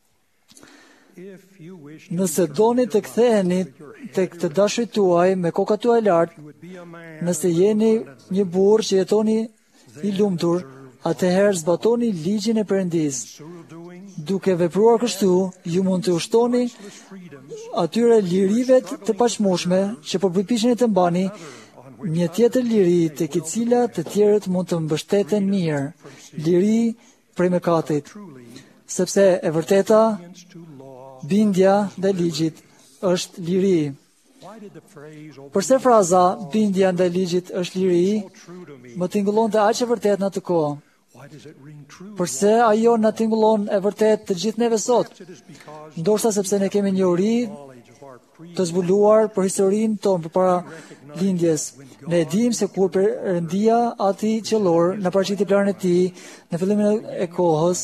Nëse doni të ktheheni tek të dashurit tuaj me kokat tuaj lart, nëse jeni një burr që jetoni i lumtur, atëherë zbatoni ligjin e Perëndisë. Duke vepruar kështu, ju mund të ushtoni atyre lirive të paqmueshme që po përpiqeni të mbani një tjetër liri tek e cila të tjerët mund të mbështeten mirë, liri prej mëkatit. Sepse e vërteta, bindja ndaj ligjit është liri. Përse fraza bindja ndaj ligjit është liri më tingëllonte aq e vërtet në atë kohë? Përse ajo na tingëllon e vërtet të gjithë neve sot? Ndoshta sepse ne kemi një uri të zbuluar për historinë tonë përpara lindjes. Ne e dim se kur Perëndia, Ati qellor, na paraqiti planin e tij në fillimin e kohës,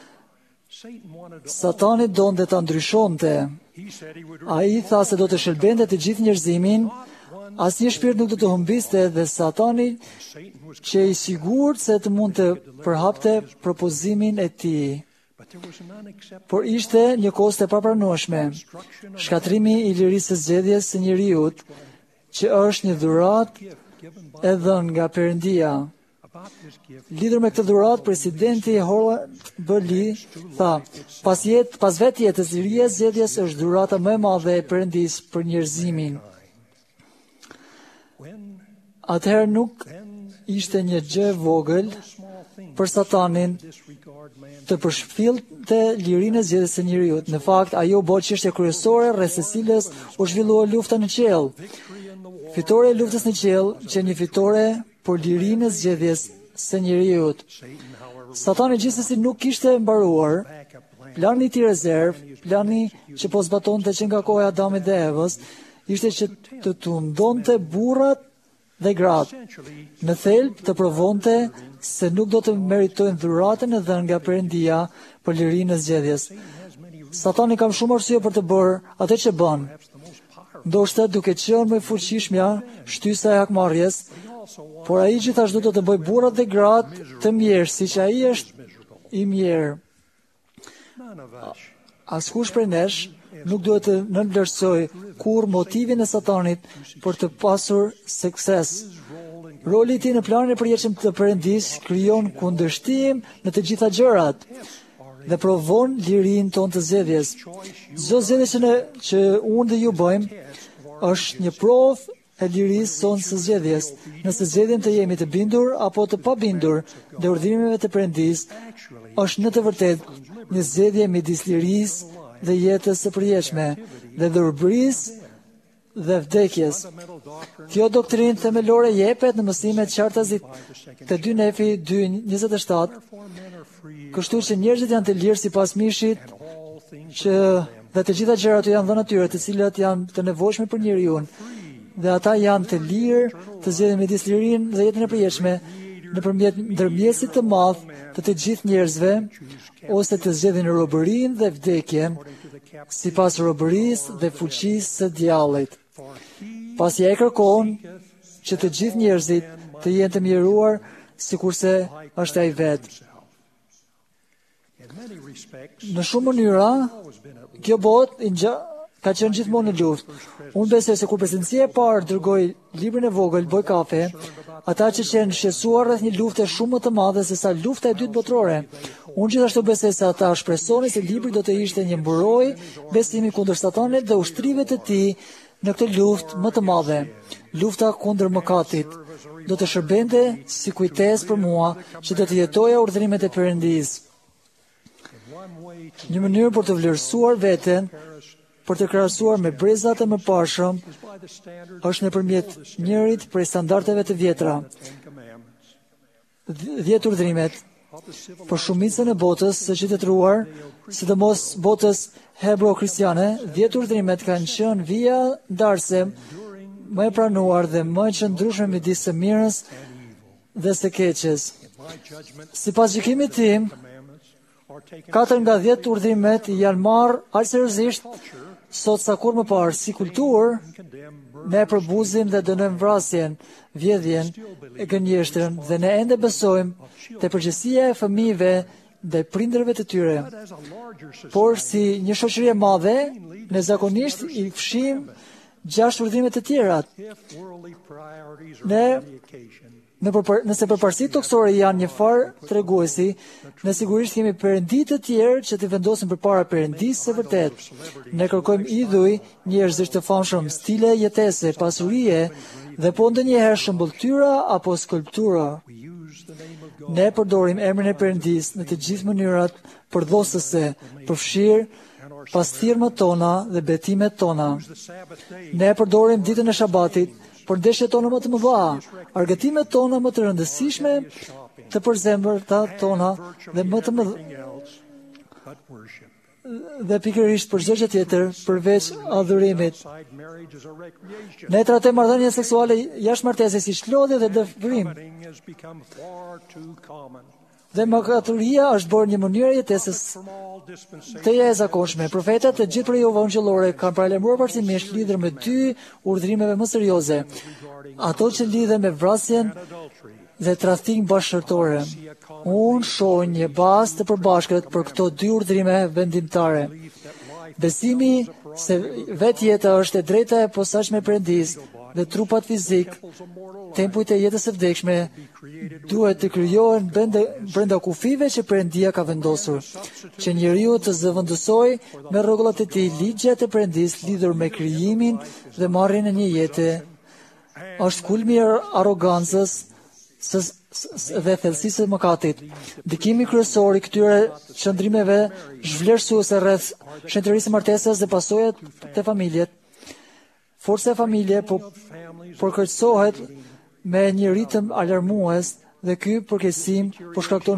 Satani donte ta ndryshonte. Ai tha se do të shërbente të gjithë njerëzimin, asnjë shpirt nuk do të humbiste dhe Satani që i sigurt se të mund të përhapte propozimin e tij. Por ishte një kost e papranueshme, shkatrimi i lirisë së zgjedhjes së njeriut, që është një dhuratë e dhënë nga Perëndia. Lidhur me këtë dhuratë, presidenti Howard B. Lee tha: pas vetë jetës, liria e zgjedhjes është dhurata më e madhe e Perëndisë për njerëzimin. Atëherë nuk ishte një gjë e vogël për Satanin të përshpillte lirinë e zgjedhjes së njeriut. Në fakt, ajo bë çështje kryesore rreth së cilës u zhvillua lufta në qiell. Fitoria e luftës në qiell që një fitore për lirinë e zgjedhjes së njeriut. Satani gjithsesi nuk kishte mbaruar plani i tij rezerv, plani që po zbatonte që nga koha e Adamit dhe Evës, ishte që të tundonte burrat dhe gratë. Në thelb të provonte se nuk do të meritojnë dhuratën e dhënë nga Perëndia për lirinë e zgjedhjes. Satani ka shumë arsye për të bërë atë që bën. Ndoshta duke qenë më fuqishmja shtysa e hakmarrjes, por ai gjithashtu do të bëjë burrat dhe gratë të mirë, siç ai është i mirë. Askush prej nesh nuk duhet të nënvlerësoj kur motivin e Satanit për të pasur sukses. Roli i tij në planin e përjetshëm të Perëndisë krijon kundërshtim në të gjitha gjërat dhe provon lirinë tonë të zgjedhjes. Çdo zgjedhje që unë dhe ju bëjmë është një provë e lirisë sonë së zgjedhjes. Nëse zgjedhjem të jemi të bindur apo të pabindur dhe urdhrimeve të Perëndisë, është në të vërtetë një zgjedhje midis lirisë dhe jetës së përjetshme dhe dhurburisë dhe vdekjes. Kjo doktrinë themelore jepet në mësimet qartazit të 2 Nefi 2:27, kështu që njerëzit janë të lirë sipas mishit që dhe të gjitha gjërat janë dhënë atyre të cilat janë të nevojshme për njeriu, dhe ata janë të lirë të zgjedhin midis lirinë dhe jetën e përjetshme nëpërmjet ndërmjetit të madh të gjithë njerëzve, ose të zgjedhin robërinë dhe vdekjen sipas robërisë dhe fuqisë së djallit. Pasi ai kërkon që të gjithë njerëzit të jenë të mjeruar sikurse është ai vetë. Në shumë mënyra, kjo botë ka qenë gjithmonë në luftë. Unë besoj se kur presidencia e parë dërgoi librin e vogël Boj kafe, ata që qenë shqetësuar rreth një lufte shumë më të madhe se sa lufta e dytë botërore. Unë gjithashtu besoj se ata shpresonin se libri do të ishte një mburojë besimi kundër Satanit dhe ushtrive të tij në këtë luftë më të madhe. Lufta kundër mëkatit do të shërbente si kujtesë për mua që do të jetoja urdhrimet e Perëndisë. Një mënyrë për të vlerësuar veten, për të krahasuar me brezat e mëparshëm, është nëpërmjet njërit prej standardeve të vjetra. 10 urdhrimet. Për shumicën e botës së qytetëruar, sidomos botës hebro-kristiane, 10 urdhrimet kanë qenë vija ndarëse më e pranuar dhe më e qëndrueshme midis së mirës dhe së keqes. Sipas gjykimit tim, 4 nga 10 urdhrimet janë marrë aq seriozisht sot sa kur më parë. Si kulturë, ne përbuzim dhe dënojmë vrasjen, vjedhjen, e gënjeshtrën dhe ne ende besojmë te përgjegjësia e fëmijëve dhe prindërve të tyre. Por si një shoqëri e madhe, ne zakonisht i fshim 6 urdhrime të tjera. Nëse përparësitë toksore janë një farë treguesi, ne sigurisht kemi perëndi të tjerë që të vendosin përpara Perëndisë së vërtetë. Ne kërkojmë idhuj, njerëzish të famshëm, stile jetese, pasurie dhe po ndonjëherë shëmbulltyra apo skulptura. Ne përdorim emrin e Perëndisë në të gjithë mënyrat përdhosëse, përfshirë pas thirrjet tona dhe betimet tona. Ne përdorim ditën e Shabatit për ndeshjet tona më të mëdha, argëtimet tona më të rëndësishme, të përzemërta tona dhe më të mëdha, dhe pikërisht për çdo gjë tjetër përveç adhurimit. Ne trajtojmë marrëdhënien seksuale jashtë martesës si lodhje dhe dëfrim. Dhe mëkaturia është bërë një mënyrë jetesës të jashtëzakonshme. Profetët të gjithë prej evangjelore kanë paralajmëruar vazhdimisht lidhur me 2 urdhrimeve më serioze, ato që lidhen me vrasjen dhe tradhtim bashkëtorë. Unë shoh një bazë të përbashkët për këto 2 urdhrime vendimtare. Besimi se vetë jeta është e drejta e posaçme e Perëndis dhe trupat fizik, tempujt e jetës së vdekshme, duhet të krijohen brenda kufive që Perëndia ka vendosur, që njeriu të zëvendësojë me rregullat e tij ligjet e Perëndis lidhur me krijimin dhe marrjen e një jete. Është kulmi i arrogancës dhe thellësisë së mëkatit. Ndikimi kryesor i këtyre çndrimeve zhvlerësuese rreth shenjtërisë së martesës dhe pasojat të familjet. Forca e familje përkërcohet me një ritëm alarmues dhe ky përkeqësim po shkakton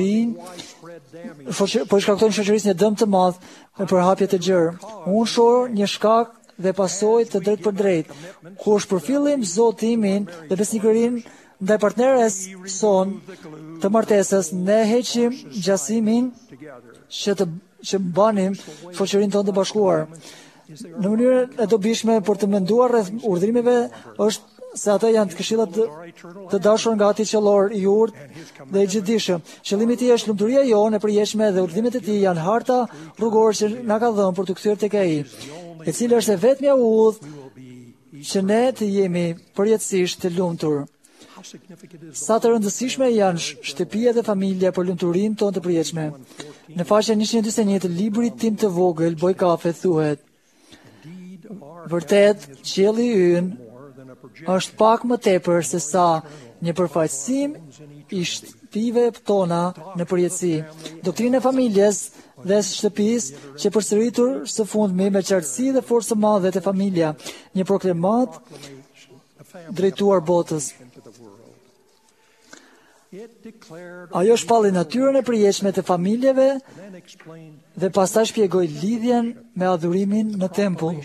shoqërisë një dëm të madh me përhapje të gjerë. Unë shoh një shkak dhe pasojë të drejtë për drejtë, ku është përfillim zotimin dhe besnikërinë ndaj partneres son të martesës, ne heqim gjasimin që banim shoqërinë tonë të bashkuar. Në mënyrë e dobishme për të menduar rreth urdhrimeve është se ata janë të këshillat të dashur nga Ati qellor i urtë dhe i gjithdijshëm. Qëllimi i tij është lumturia jonë e përjetshme dhe urdhrimet e tij janë harta rrugore që na ka dhënë për të kthyer tek ai, e cila është e vetmja udhë që ne të jemi përjetësisht të lumtur. Sa të rëndësishme janë shtëpia dhe familja për lumturinë tonë të përjetshme. Në faqen 141 të librit tim të vogël, Boj kafe, thuhet: vërtet, qielli ynë është pak më tepër se sa një përfaqësim i shtëpive tona në përjetësi. Doktrina e familjes dhe shtëpisë që përsëritur së fundmi me qartësi dhe forcë të madhe të familja, një proklamat drejtuar botës. Ajo shpalli natyrën e përjetshme të familjeve dhe pastaj shpjegoi lidhjen me adhurimin në tempull.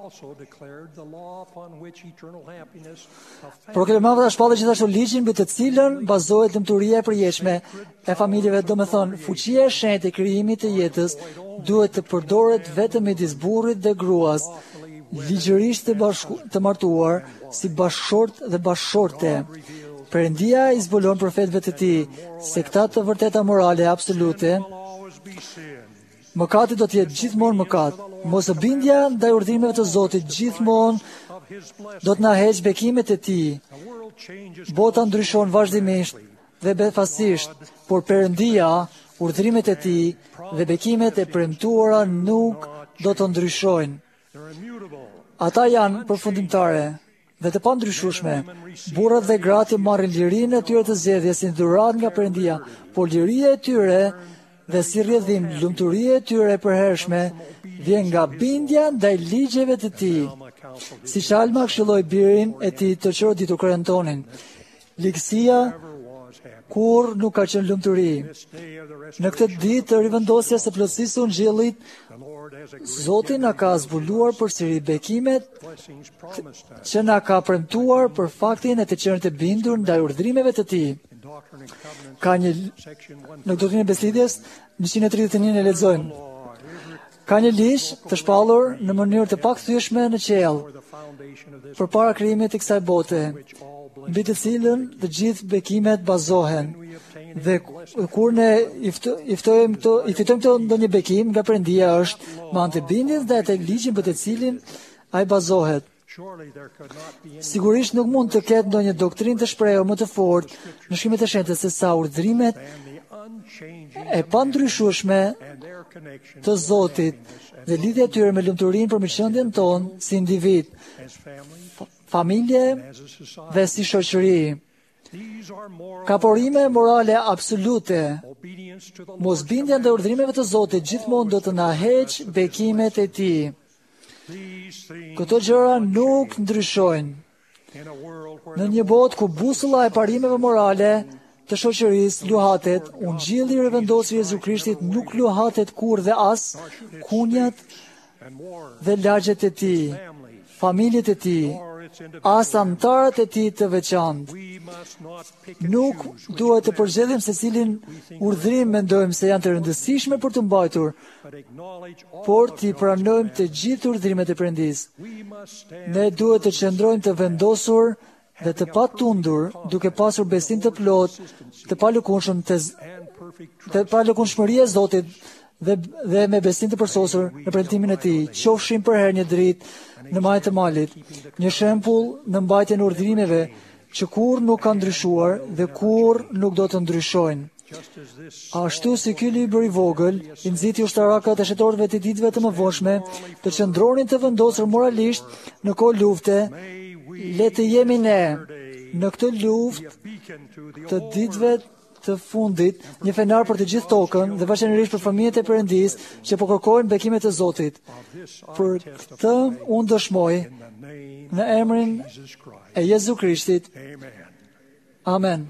Proklamata shpalli gjithashtu ligjin mbi të cilën bazohet lumturia e përjetshme e familjeve, domethënë fuqia e shenjtë e krijimit të jetës duhet të përdoret vetëm midis burrit dhe gruas, ligjërisht të martuar si bashkëshort dhe bashkëshorte. Perëndia i zbulon profetëve të tij se këta të vërteta morale absolute, mëkati do të jetë gjithmonë mëkat. Mosbindja ndaj urdhrimeve të Zotit gjithmonë do të na heqë bekimet e tij. Bota ndryshon vazhdimisht dhe befasisht, por Perëndia, urdhrimet e tij dhe bekimet e premtuara nuk do të ndryshojnë. Ata janë përfundimtare dhe të pandryshueshme. Burrat dhe gratë marrin lirinë e tyre të zgjedhjes si dhuratë nga Perëndia, por liria e tyre dhe si rrjedhim lumturia e tyre e përhershme vjen nga bindja ndaj ligjeve të tij. Siç Alma këshilloi birin e tij të çorditur Korintonin, ligësia kur nuk ka qenë lumturi. Në këtë ditë të rivendosjes së plotësisë së Ungjillit, Zoti na ka zbuluar përsëri bekimet që na ka premtuar për faktin e të qenë të bindur ndaj urdhrimeve të tij. Në doktrinë e beslidhjes 131 e lexojmë: ka një ligj të shpallur në mënyrë të pakthyeshme në qiell përpara krijimit të kësaj bote, mbi të cilën të gjithë bekimet bazohen. Dhe kur ne i fitojmë ndonjë bekim nga Perëndia është me anë të bindjes dhe atë ligjin për të cilin ai bazohet. Sigurisht nuk mund të ketë ndonjë doktrinë të shprehur më të fortë në shkrimet e shenjtë se sa urdhrimet e pandryshueshme të Zotit dhe lidhja e tyre me lumturinë për mirëqendjen tonë si individ, familje dhe si shoqëri. Ka porime morale absolute. Mosbindja ndaj urdhrimeve të Zotit gjithmonë do të na heqë bekimet e tij. Këto gjëra nuk ndryshojnë. Në një botë ku busolla e parimeve morale të shoqërisë luhatet, Ungjilli i rivendosur i Jezu Krishtit nuk luhatet kurrë dhe as kunjat dhe lagjet e tij, familjet e tij, as antarët e tij të veçantë. Nuk duhet të përgjedhim se cilin urdhrim mendojmë se janë të rëndësishme për të mbajtur, por t'i pranojmë të gjithë urdhrimet e Perëndisë. Ne duhet të qëndrojmë të vendosur dhe të patundur, duke pasur besim të plot, të palëkundshëm të palëkundshmëria e Zotit dhe me besim të përsosur në premtimin e tij. Qofshim për herë një dritë në majë të malit, një shembull në mbajtjen e urdhërimeve që kur nuk kanë ndryshuar dhe kur nuk do të ndryshojnë. Ashtu si ky libër i vogël i nxiti ushtarakët e shetorëve të ditëve të mëvonshme të qëndronin të vendosur moralisht në kohë lufte, le të jemi ne në këtë luftë të ditëve të fundit, një fenar për të gjithë tokën dhe veçanërisht për fëmijët e Perëndis që po kërkojnë bekimet e Zotit. Për këtë unë dëshmoj në emrin e Jezu Krishtit. Amen.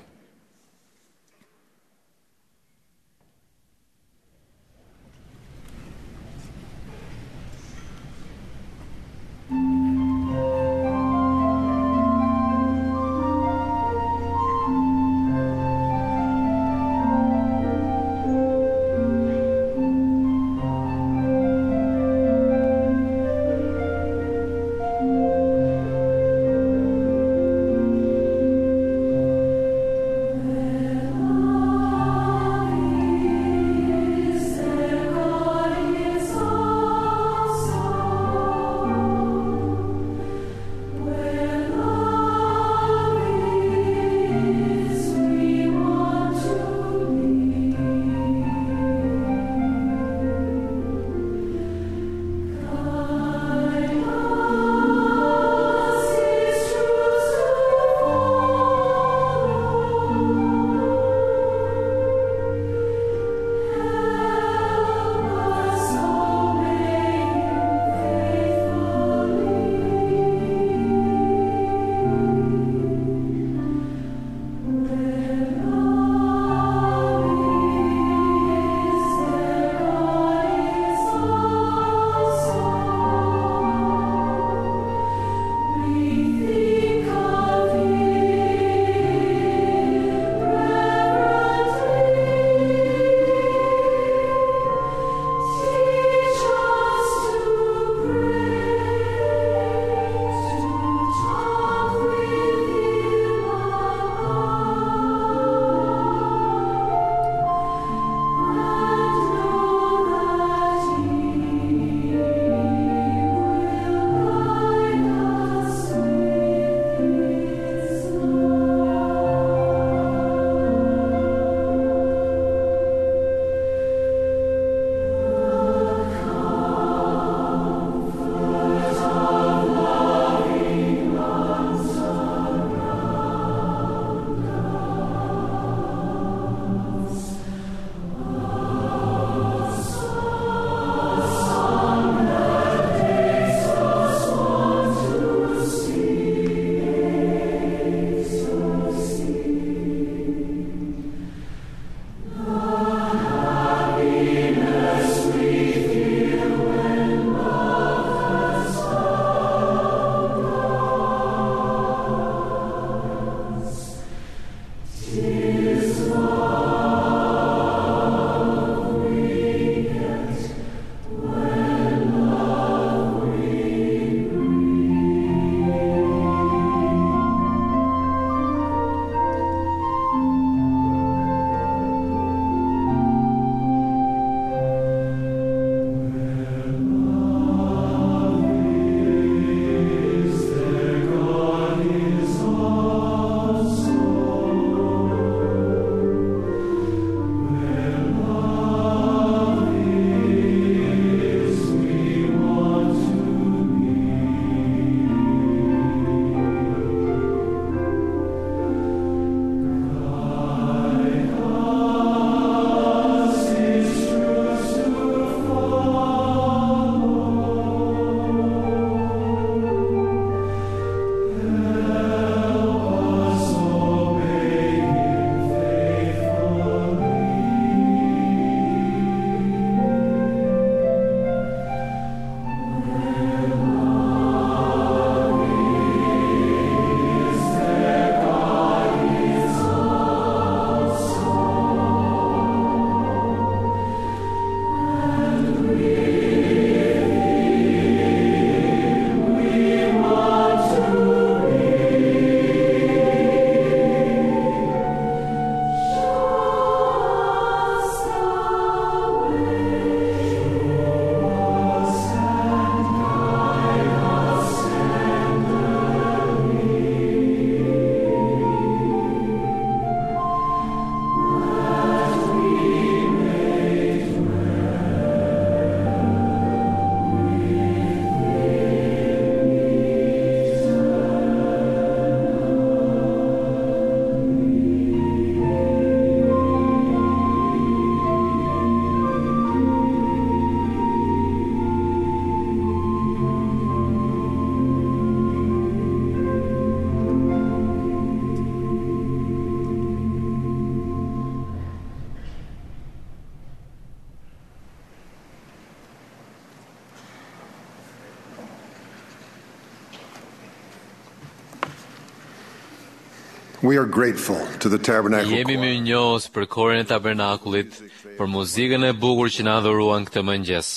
We are grateful to the Tabernacle Jemi Choir mirënjohës për korin e tabernakullit, për muzikën e bukur që na dhuruan këtë mëngjes.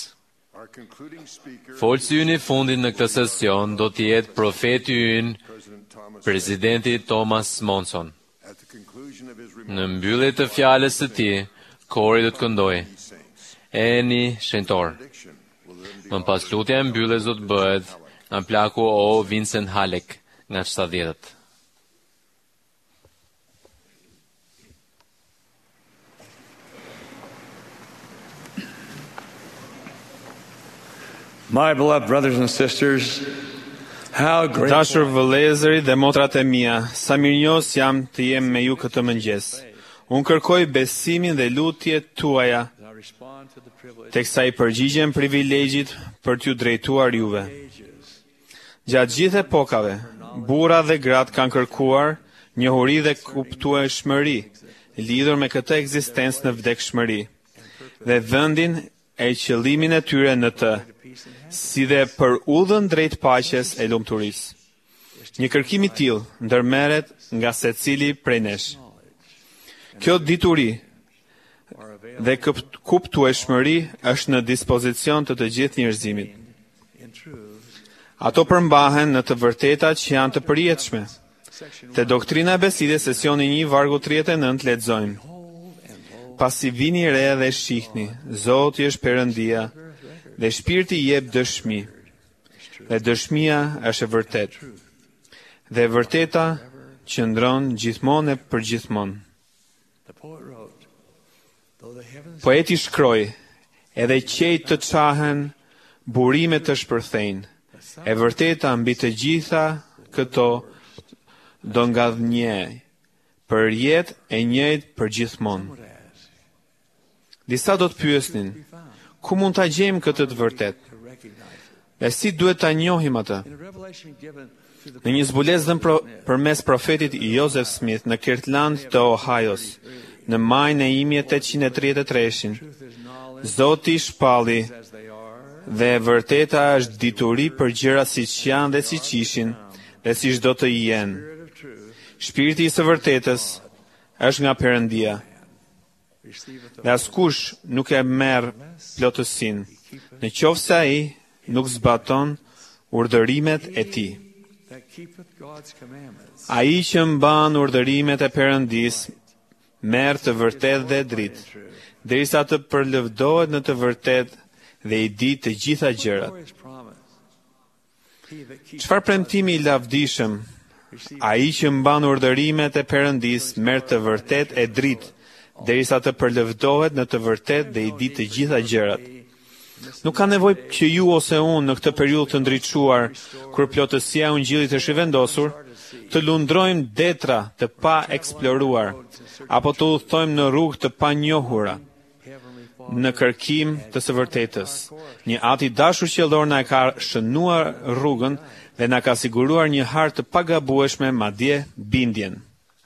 Folësi ynë i fundit në këtë sesion do të jetë profeti ynë, presidenti Thomas Monson. Në mbyllje të fjalës së tij, kori do të këndojë Eni shenjtor. Më pas lutja e mbylljes do të bëhet nga plaku O Vincent Halleck nga 70-të. My beloved brothers and sisters, how Dashur grateful vëllezëri dhe motrat e mia, sa mirënjohës jam të jem me ju këtë mëngjes. Unë kërkoj besimin dhe lutjet tuaja, teksa i përgjigjem privilegjit për t'ju drejtuar juve. Gjatë gjithë epokave, burra dhe gratë kanë kërkuar njohuri dhe kuptueshmëri lidhur me këtë ekzistencë në vdekshmëri dhe vendin e qëllimin e tyre në të, si dhe për udhën drejt paqes e lumturisë. Një kërkim i tillë ndërmerret nga secili prej nesh. Kjo dituri dhe kuptueshmëri është në dispozicion të të gjithë njerëzimit. Ato përmbahen në të vërtetat që janë të përjetshme. Te doktrina e besidës sesioni 1 vargu 39 lexojmë: Pasi vini re dhe shihni, Zoti është Perëndia, dhe shpirti jep dëshmi, dhe dëshmia është e vërtetë, dhe e vërteta qëndron gjithmonë e përgjithmonë. Poeti shkroi, edhe qejt të qahen, burimet të shpërthejnë, e vërteta mbi të gjitha këto do ngadhnjej, për jetë e njëjtë përgjithmonë. Disa do të pyesnin, ku mund ta gjejmë këtë të vërtetë? Dhe si duhet ta njohim atë? Në një zbulesë dhënë përmes profetit Joseph Smith në Kirtland të Ohio's, në majin e 1833-shin, Zoti shpalli dhe e vërteta është dituri për gjëra siç janë dhe siç ishin dhe siç do të jenë. Shpirti i së vërtetës është nga Perëndia. Dhe askush nuk e merr plotësinë, në qoftë se ai nuk zbaton urdhërimet e tij. Ai që mban urdhërimet e Perëndisë merr të vërtetë dhe dritë, derisa të përlëvdohet në të vërtetë dhe i di të gjitha gjërat. Çfarë premtimi i lavdishëm! Ai që mban urdhërimet e Perëndisë merr të vërtetë e dritë, derisa të përlëvdohet në të vërtetë dhe i di të gjitha gjërat. Nuk ka nevojë që ju ose unë në këtë periudhë të ndriçuar, kur plotësia e Ungjillit është i vendosur, të lundrojmë detra të pa eksploruar, apo të udhtojmë në rrugë të panjohura, në kërkim të së vërtetës. Një At i dashur qiellor na e ka shënuar rrugën dhe na ka siguruar një hartë të pagabueshme, madje bindjen.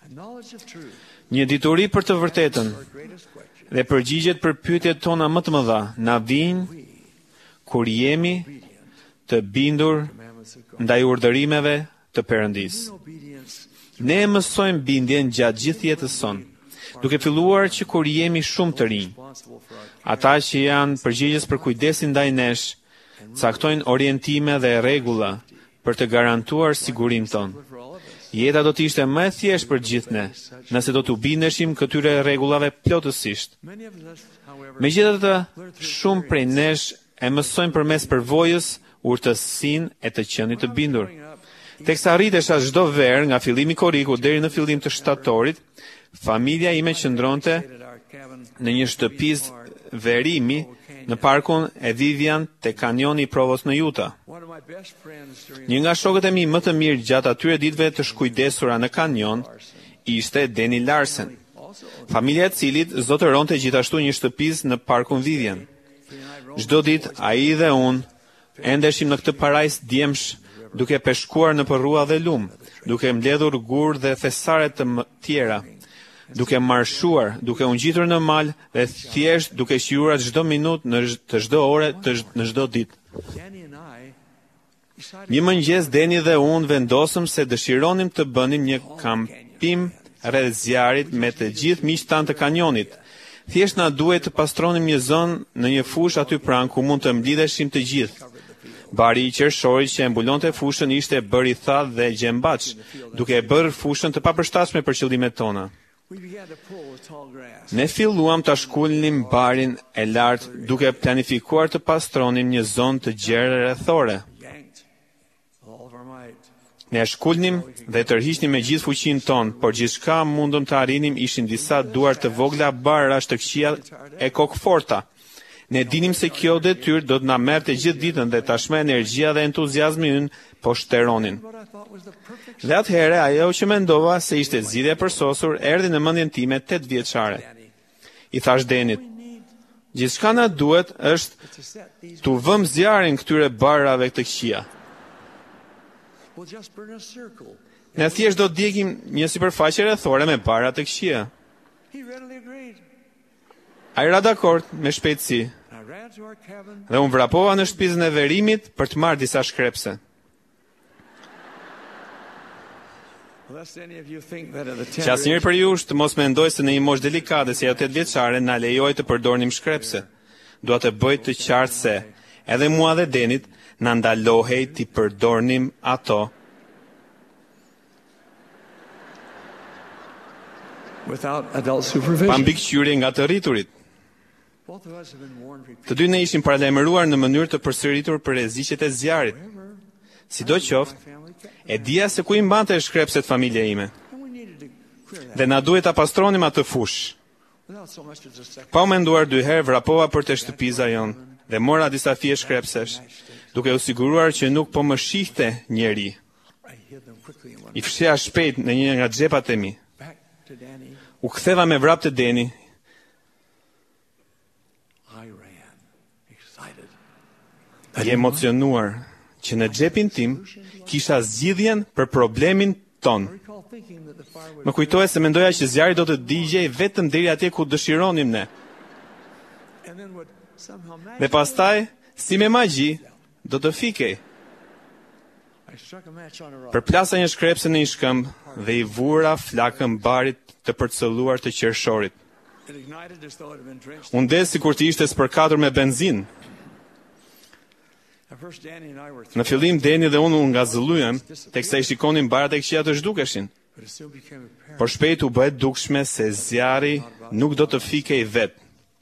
Një dituri për të vërtetën dhe përgjigjet për pyetjet tona më të mëdha na vijnë kur jemi të bindur ndaj urdhërimeve të Perëndisë. Ne mësojmë bindjen gjatë gjithë jetës sonë, duke filluar që kur jemi shumë të rinj. Ata që janë përgjegjës për kujdesin ndaj nesh, caktojnë orientime dhe rregulla për të garantuar sigurinë tonë. Jeta do të ishte më e thjeshtë për gjithë ne, nëse do t'u bindeshim këtyre rregullave plotësisht. Megjithatë, shumë prej nesh e mësojmë përmes përvojës urtësinë e të qenit të bindur. Teksa rritesha çdo verë nga fillimi korriku deri në fillim të shtatorit, familja ime qëndronte në një shtëpisë verimi në parkun e Vivian te kanjoni i Provos në Utah. Një nga shokët e mi më të mirë gjatë atyre ditëve të shkujdesura në kanjon ishte Danny Larsen, familja e cilit zotëronte gjithashtu një shtëpisë në parkun Vivian. Çdo ditë ai dhe unë endeshim në këtë parajs djemsh, duke peshkuar në rrua dhe lum, duke mbledhur gur dhe thesare të tjera, duke marshuar, duke u ngjitur në mal dhe thjesht duke qiuar çdo minutë në të çdo ore në çdo ditë. Një mëngjes Deni dhe unë vendosëm se dëshironim të bënim një shtëpim rreth zjarit me të gjithë miqtë tanë të kanjonit. Thjesht na duhet të pastronim një zonë në një fushë aty pranë ku mund të mblidheshim të gjithë. Bari i qershorit që e mbulonte fushën ishte bërë i thatë dhe gjembaç, duke e bërë fushën të papërshtatshme për qëllimet tona. Ne filluam ta shkulnim barin e lartë duke planifikuar të pastronim një zonë të gjerë rrethore. Ne e shkulnim dhe tërhiqnim me gjithë fuqinë tonë, por gjithçka mundëm të arrinim ishin disa duar të vogla barrash të këqija e kokëforta. Ne dinim se kjo detyrë do të na merrte gjithë ditën dhe tashmë energjia dhe entuziazmi ynë po shteronin. Dhe atëherë ajo që mendova se ishte zgjidhja e përsosur erdhi në mendjen time 8 vjeçare. I thash Denit, gjithçka na duhet është t'u vëmë zjarin këtyre barrave të këqija. Ne thjesht do të djegim një sipërfaqe rrethore me barra të këqija. Ai ra dakord me shpejtësi. Dhe unë vrapova në shtëpinë e verimit për të marrë disa shkrepse. Që asnjëri për ju të mos mendoj se në një moshë delikate si ajo 8 vjeçare na lejoj të përdornim shkrepse. Dua të bëj të qartë se edhe mua dhe Denit na ndalohej të përdornim ato. Pa mbikëqyrje nga të rriturit. Të dy ne ishim paralajmëruar në mënyrë të përsëritur për rreziqet e zjarit. Sidoqoftë, e dija se ku i mbante shkrepset familja ime. Dhe na duhet ta pastronim atë fushë. Pa u menduar 2 herë vrapova për të shtëpiza jonë dhe mora disa fije shkrepsesh, duke u siguruar që nuk po më shihte njeri. I fshija shpejt në një nga xhepat e mi. U ktheva me vrap të Deni. I emocionuar që në xhepin tim kisha zgjidhjen për problemin ton. Më kujtohet se mendoja që zjarri do të digjej vetëm deri atje ku dëshironim ne. Dhe pastaj, si me magji, do të fikej. Përplasa një shkrepse në një shkëmbë dhe i vura flakën barit të përcëlluar të qershorit. Unë des sikur të ishte spërkatur me benzinë. Në fillim Deni dhe unë ngazëlluem, teksa i shikonin barat e këqija të zhdukeshin. Por shpejt u bë dukshme se zjarri nuk do të fikej vet.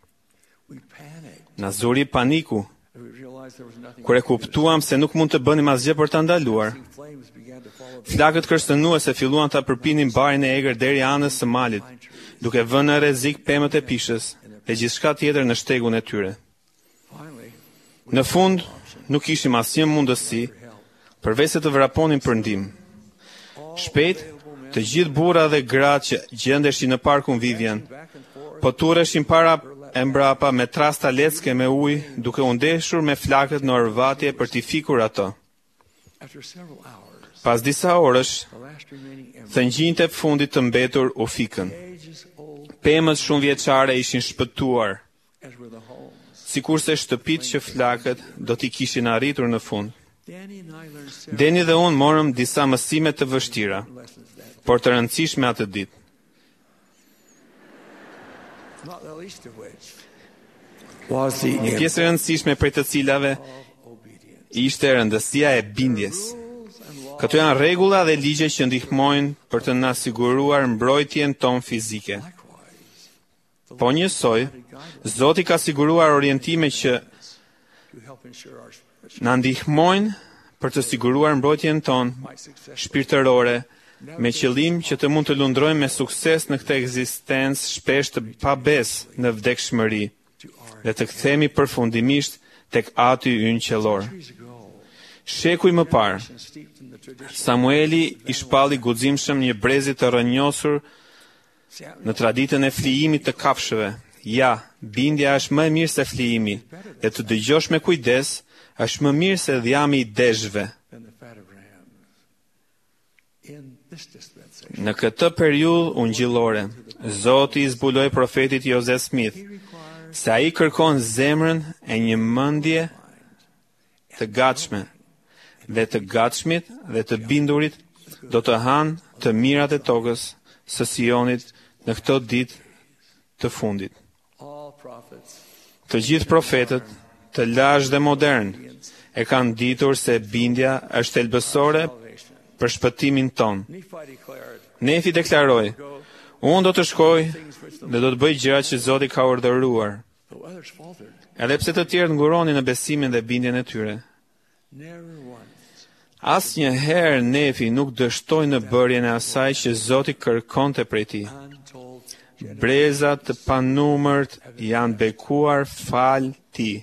Na zuri paniku. Kur e kuptuam se nuk mund të bënim asgjë për ta ndaluar. Flakët kërcënuese filluan ta përpinin barin e egër deri anës së malit, duke vënë në rrezik pemët e pishës dhe gjithçka tjetër në shtegun e tyre. Në fund, nuk kishim asnjë mundësi përveç se të vraponin për ndihmë. Shpejt, të gjithë burrat dhe gratë që gjendeshin në parkun Vivian, po turreshin para e mbrapa me trasta lecke me ujë, duke u ndeshur me flakët në orvatje për t'i fikur ato. Pas disa orësh, thëngjinjtë e fundit të mbetur u fikën. Pemët shumë vjeçare ishin shpëtuar, sikurse shtëpitë që flakët do t'i kishin arritur në fund. Deni dhe unë morëm disa mësime të vështira, por të rëndësishme atë ditë. Një pjesë e rëndësishme prej të cilave ishte rëndësia e bindjes. Këto janë rregulla dhe ligje që ndihmojnë për të na siguruar mbrojtjen tonë fizike. Po njësoj, Zoti ka siguruar orientime që na ndihmojnë për të siguruar mbrojtjen tonë shpirtërore, me qëllim që të mund të lundrojmë me sukses në këtë ekzistencë shpesh të pabesë në vdekshmëri dhe të kthehemi përfundimisht tek Ati ynë qellor. Shekuj më parë, Samueli i shpalli guximshëm një brezi të rrënjosur në traditën e flijimit të kafshëve. Ja, bindja është më e mirë se flijimi, dhe të dëgjosh me kujdes është më mirë se dhjami i deshëve. Në këtë periudhë ungjillore, Zoti i zbuloi profetit Joseph Smith se ai kërkon zemrën e një mendje të gatshme, dhe të gatshmit dhe të bindurit do të hanë të mirat e tokës së Sionit në këto ditë të fundit. Të gjithë profetët, të lashtë dhe modern, e kanë ditur se bindja është elbësore për shpëtimin ton. Nefi deklaroi, unë do të shkoj dhe do të bëj gjërat që Zoti ka urdhëruar. Edhe pse të tjerë nguronin në besimin dhe bindjen e tyre. Asnjëherë Nefi nuk dështoi në bërjen e asaj që Zoti kërkonte prej tij. Brezat të panumërt janë bekuar fal tij.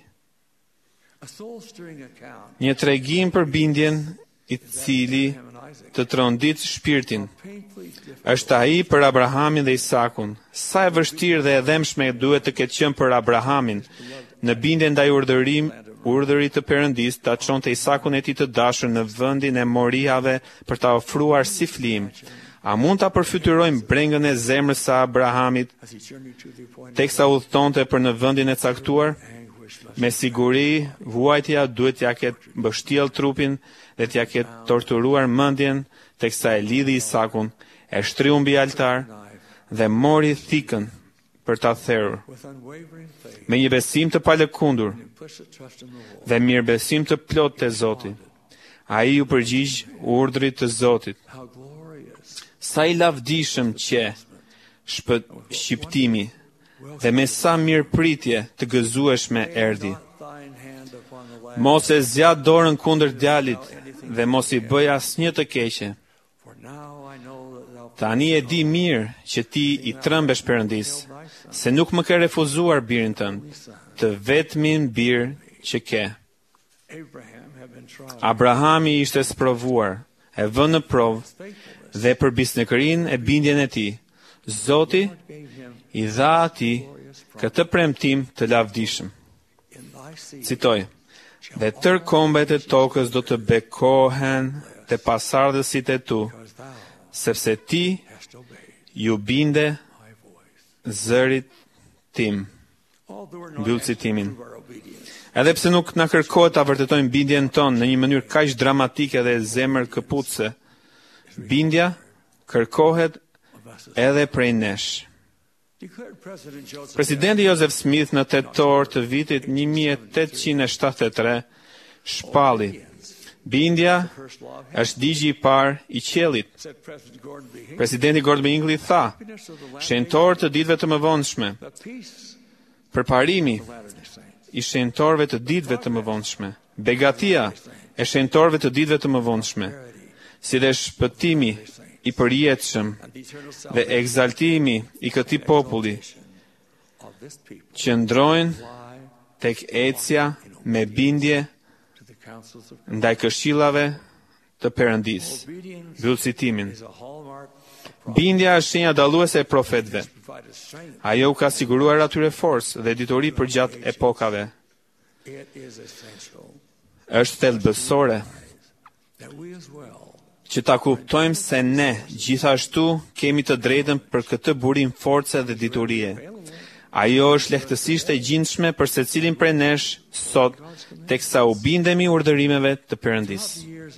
Një tregim për bindjen i cili të trondit shpirtin është ai për Abrahamin dhe Isakun. Sa e vështirë dhe e dhëmshme duhet të ketë qenë për Abrahamin në bindje ndaj urdhërit të Perëndis ta çonte Isakun e tij të dashur në vendin e Moriave për ta ofruar si flim. A mund ta përfytyrojmë brengën e zemrës së Abrahamit teksa udhtonte për në vendin e caktuar? Me siguri, vuajtja duhet t'ja ketë mbështjell trupin dhe t'ja ketë torturuar mendjen teksa e lidhi Isakun, e shtriu mbi altar dhe mori thikën për ta therrur. Me një besim të palëkundur dhe mirëbesim të plot te Zoti, ai u përgjigj urdhrit të Zotit. Sa i lavdishëm që shqiptimi dhe me sa mirëpritje të gëzueshme erdhi. Mos e zjat dorën kundër djalit dhe mos i bëj asnjë të keqe. Tani e di mirë që ti i trembesh Perëndis, se nuk më ke refuzuar birin tënd, të vetmin bir që ke. Abrahami ishte sprovuar, e vënë në provë dhe për bisnekërinë e bindjen e tij. Zoti i dha atij këtë premtim të lavdishëm. Citoj: dhe tërë kombet e tokës do të bekohen te pasardhësit e tu, sepse ti ju binde zërit tim. Mbyll citimin. Edhe pse nuk na kërkohet ta vërtetojmë bindjen tonë në një mënyrë kaq dramatike dhe zemër këputse, bindja kërkohet edhe prej nesh. Presidenti Joseph Smith në tetor të vitit 1873 shpalli: bindja është ligji i parë i qiellit. Presidenti Gordon B. Hinckley tha: shenjtor të ditëve të mëvonshme. Përparimi i shenjtorëve të ditëve të mëvonshme. Begatia e shenjtorëve të ditëve të mëvonshme. Si dhe shpëtimi i përjetshëm dhe egzaltimi i këtij populli qëndrojnë tek ecja me bindje ndaj këshillave të Perëndis. Mbyll citimin. Bindja është shenja dalluese e profetëve. Ajo u ka siguruar atyre forcë dhe dituri për gjatë epokave. Është thelbësore që ta kuptojmë se ne gjithashtu kemi të drejtën për këtë burim force dhe diturie. Ajo është lehtësisht e gjindshme për secilin prej nesh sot, teksa u bindemi urdhërimeve të Perëndis.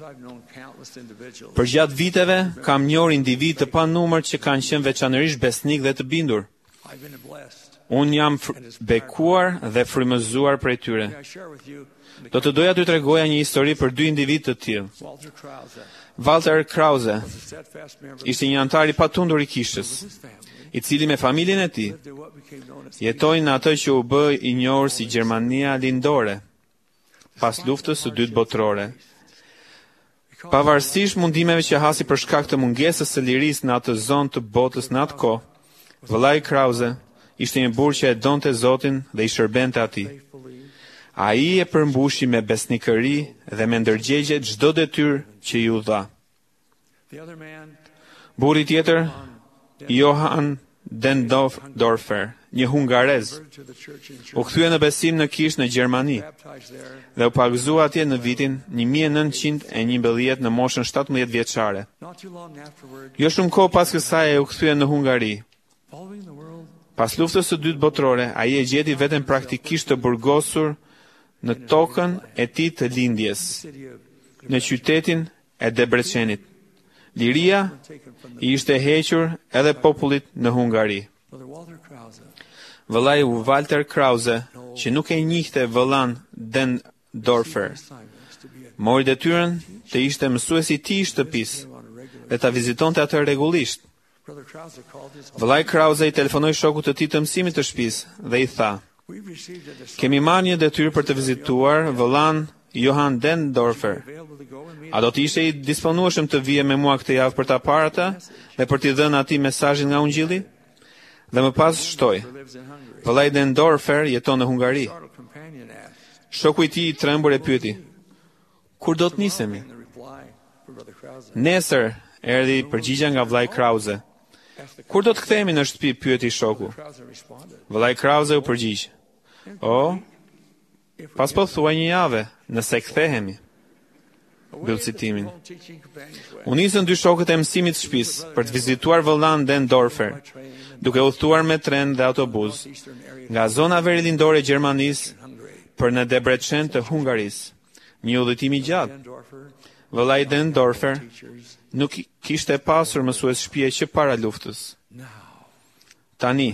Për gjatë viteve kam njohur individ të panumër që kanë qenë veçanërisht besnik dhe të bindur. Unë jam bekuar dhe frymëzuar prej tyre. Do të doja t'ju tregoja një histori për dy individ të tillë. Walter Krause ishte një antar i patundur i kishës, i cili me familjen e tij jetoi në atë që u bë i njohur si Gjermania lindore, pas luftës së dytë botërore. Pavarësisht mundimeve që hasi për shkak të mungesës së lirisë në atë zonë të botës në atë kohë, vëllai Krause ishte një burr që e donte Zotin dhe i shërbente atij. Ai e përmbushi me besnikëri dhe me ndërgjegje çdo detyrë që iu dha. Burri tjetër, Johann Dendorfer, një hungarez, u kthye në besim në kishë në Gjermani dhe u pagëzua atje në vitin 1911 në moshën 17 vjeçare. Jo shumë kohë pas kësaj u kthye në Hungari. Pas luftës së dytë botërore, ai e gjeti veten praktikisht të burgosur në tokën e tij të lindjes, në qytetin e Debrecenit. Liria i ishte hequr edhe popullit në Hungari. Vëllai Walter Krause, që nuk e njihte vëllan Dendorfer, mori detyrën të ishte mësuesi i tij shtëpisë dhe ta vizitonte atë rregullisht. Vëllai Krause i telefonoi shokut të tij të mësimit të shtëpisë dhe i tha: "Kemi marrë një detyrë për të vizituar vëllan Johan Dendorfer. A do të ishe i disponueshëm të vije me mua këtë javë për ta parë atë dhe për t'i dhënë atij mesazhin nga Ungjilli?" Dhe më pas shtoi: "Vëllai Dendorfer jeton në Hungari." Shoku i tij i trembur e pyeti: "Kur do të nisemi?" "Nesër," erdhi përgjigja nga vllai Krause. "Kur do të kthehemi në shtëpi?" pyeti shoku. Vllai Krause u përgjigj: "O, pas po thuaj një javë, nëse kthehemi." Mbyll citimin. U nisën dy shokët e mësimit të shtëpisë për të vizituar vëllan Dendorfer, duke udhëtuar me tren dhe autobus nga zona veriljindore e Gjermanisë për në Debrecen të Hungarisë. Një udhëtim i gjatë. Vëllai Dendorfer nuk kishte pasur mësues shtëpie që para luftës. Tani,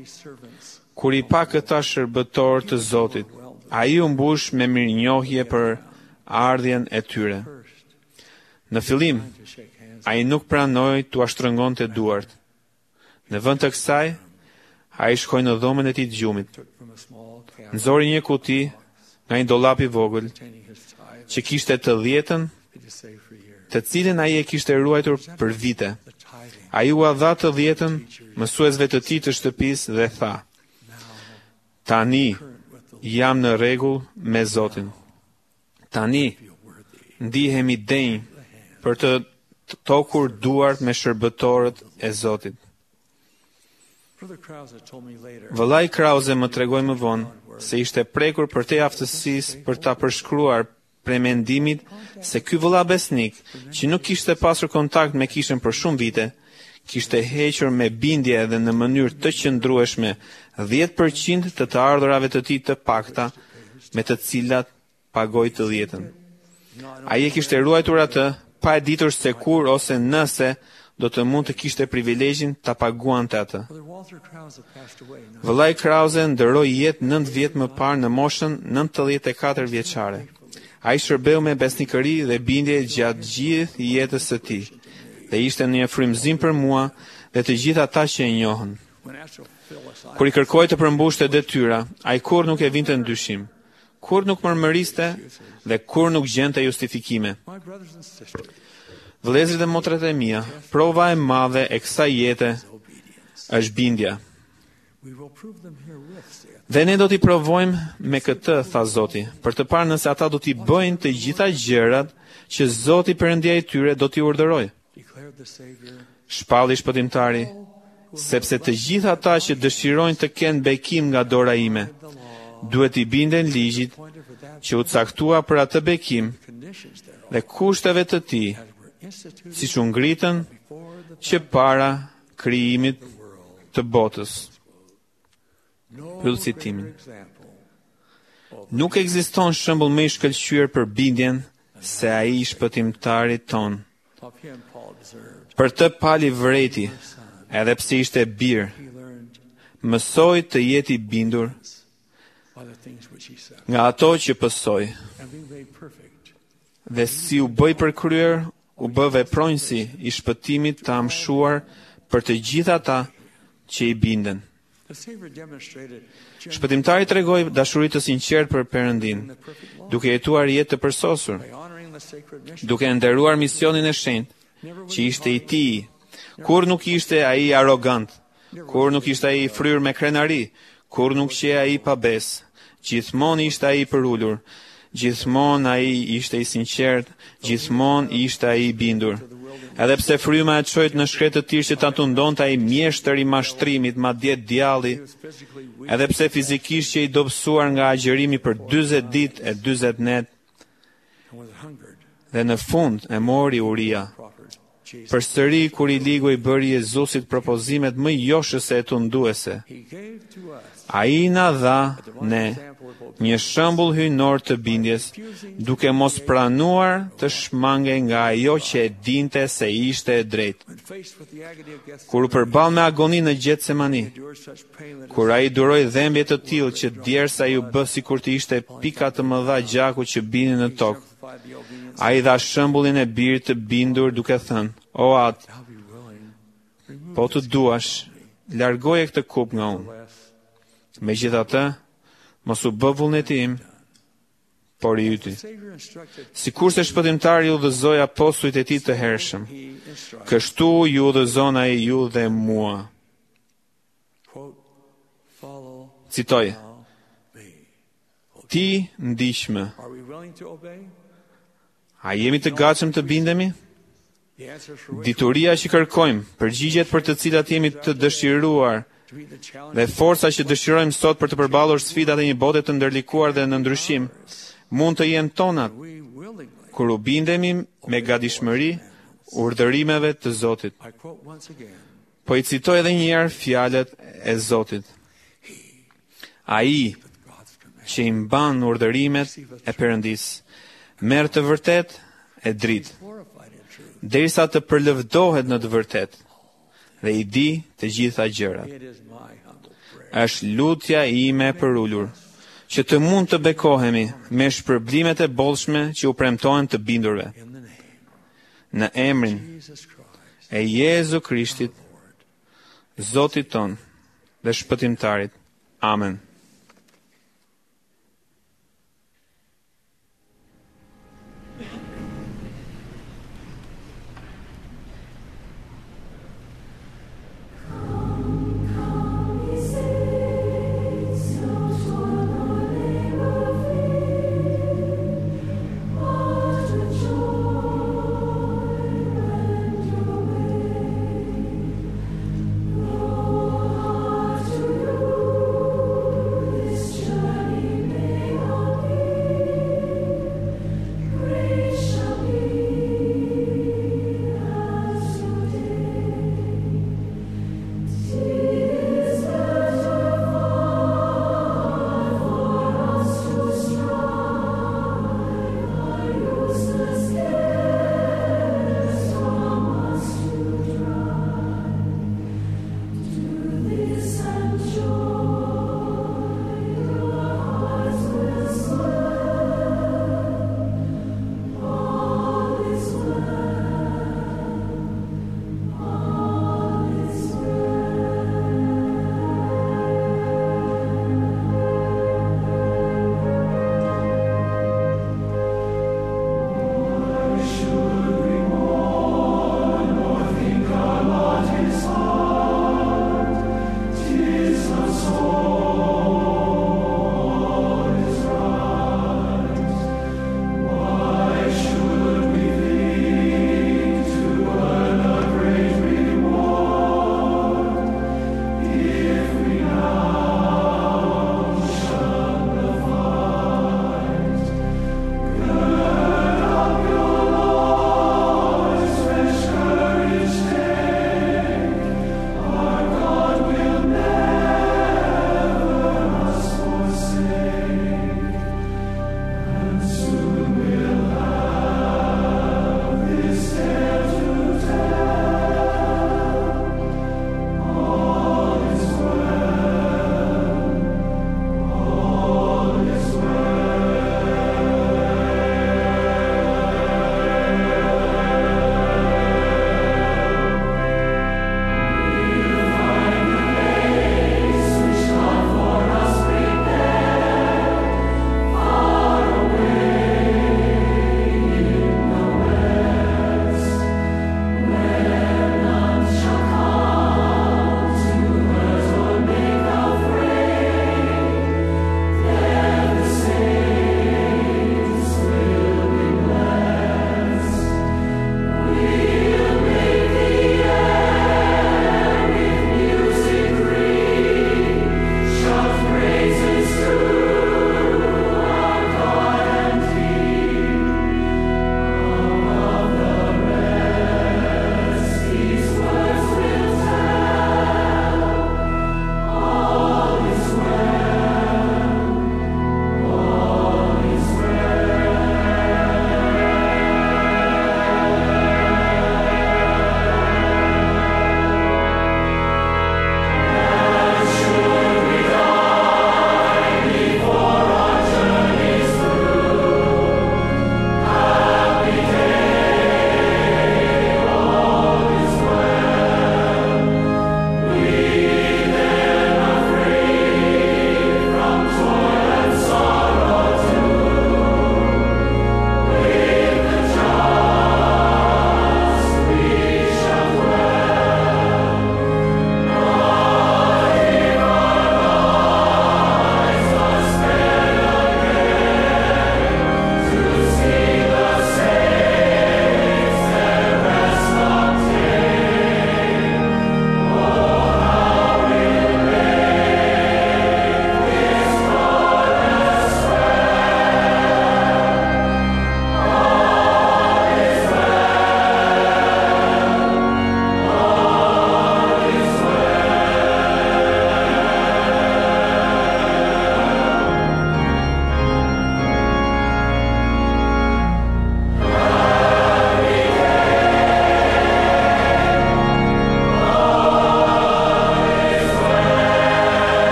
kur i pa këta shërbëtor të Zotit, ai u mbush me mirënjohje për ardhjen e tyre. Në fillim, ai nuk pranoi t'u shtrëngonte duart. Në vend të kësaj, ai shkoi në dhomën e tij të gjumit. Nxori një kuti nga një dollap i vogël që kishte të 10-ën, të cilën ai e kishte ruajtur për vite. Ai u dha të 10-ën mësuesve të tij të shtëpisë dhe tha: "Tani jam në rregull me Zotin. Tani ndihemi denj për të tokur duart me shërbëtorët e Zotit." Vëllai Krause më tregoi më vonë se ishte prekur për te aftësisë për ta përshkruar premendimit se ky vëlla besnik, që nuk kishte pasur kontakt me kishën për shumë vite, kishte hequr me bindje dhe në mënyrë të qëndrueshme 10% të të ardhurave të tij të pakta, me të cilat pagoi të 10-ën. Ai e kishte ruajtur atë pa e ditur se kur ose nëse do të mund të kishte privilegjin ta paguante atë. Vëllai Krause ndëroi jetë 9 vjet më parë në moshën 94 vjeçare. Ai shërbeu me besnikëri dhe bindje gjatë gjithë jetës së tij dhe ishte një frymëzim për mua dhe të gjithë ata që e njohën. Kur i kërkoi të përmbushte detyra, ai kur nuk e vinte ndyshim, kur nuk mërmëriste dhe kur nuk gjente justifikime. Vëllezërit dhe motrat e mia, prova e madhe e kësaj jete është bindja. Dhe ne do t'i provojmë me këtë, tha Zoti, për të parë nëse ata do t'i bëjnë të gjitha gjërat që Zoti Perëndia i tyre do t'i urdhërojë. Shpalli shpëtimtari, sepse të gjithë ata që dëshirojnë të kenë bekim nga dora ime, duhet i binden ligjit që u caktua për atë bekim dhe kushteve të tij, siç u ngritën që para krijimit të botës. Mbyll citimin. Nuk ekziston shembull më i shkëlqyer për bindjen se ai i shpëtimtarit ton. Për të pali vreti, edhe pse ishte bir, mësoi të jeti bindur nga ato që pësoi. Dhe si u bëj përkryer, u bë vepronjësi i shpëtimit të amshuar për të gjithë ata që i binden. Shpëtimtari tregoi dashuri të sinqertë për Perëndin, duke jetuar jetë të përsosur, duke nderuar misionin e shenjtë që ishte i tij. Kur nuk ishte ai arrogant, kur nuk ishte ai fryrë me krenari, kur nuk qe ai pa besë, gjithmonë ishte ai i përulur, gjithmonë ai ishte i sinqert, gjithmonë ishte ai i bindur. Edhe pse fryma e çojt në shkretë të tillë që ta tundonte ai mjeshtër i mashtrimit, madje djalli, edhe pse fizikisht që i dobësuar nga agjërimi për 40 ditë e 40 net, dhe në fund e mori uria, Përsëri kur i ligu i bëri Jezusit propozimet më joshëse e tunduese. Ai na dha ne një shembull hyjnor të bindjes, duke mos pranuar të shmange nga ajo që e dinte se ishte e drejtë. Kur u përball me agoni në Getsemani, kur ai duroi dhembje të tillë që djersa ju bë sikur të ishte pika të mëdha gjaku që binin në tokë, ai dha shembullin e birit të bindur duke thënë: "O Atë, po të duash, largoje këtë kup nga unë. Megjithatë, mos u bë vullneti im, por i yti." Sikurse shpëtimtari udhëzoi apostujt e tij të hershëm, kështu ju udhëzon ai ju dhe mua. Citoj: Ti ndiqmë. A jemi të gatshëm të bindemi? Dituria që kërkojmë, përgjigjet për të cilat jemi të dëshiruar, dhe forca që dëshirojmë sot për të përballur sfidat e një bote të ndërlikuar dhe në ndryshim, mund të jenë tonat, kur u bindemi me gatishmëri urdhërimeve të Zotit. Po i citoj edhe një herë fjalët e Zotit. Ai që i mban urdhërimet e Perëndis, merr të vërtet e dritë, derisa të përlëvdohet në të vërtet dhe i di të gjitha gjërat. Është lutja ime e përullur, që të mund të bekohemi me shpërblimet e bollshme që u premtohen të bindurve. Në emrin e Jezu Krishtit, Zotit ton dhe shpëtimtarit. Amen.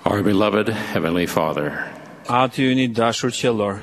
Our beloved Heavenly Father, Aty yni dashur qiellor,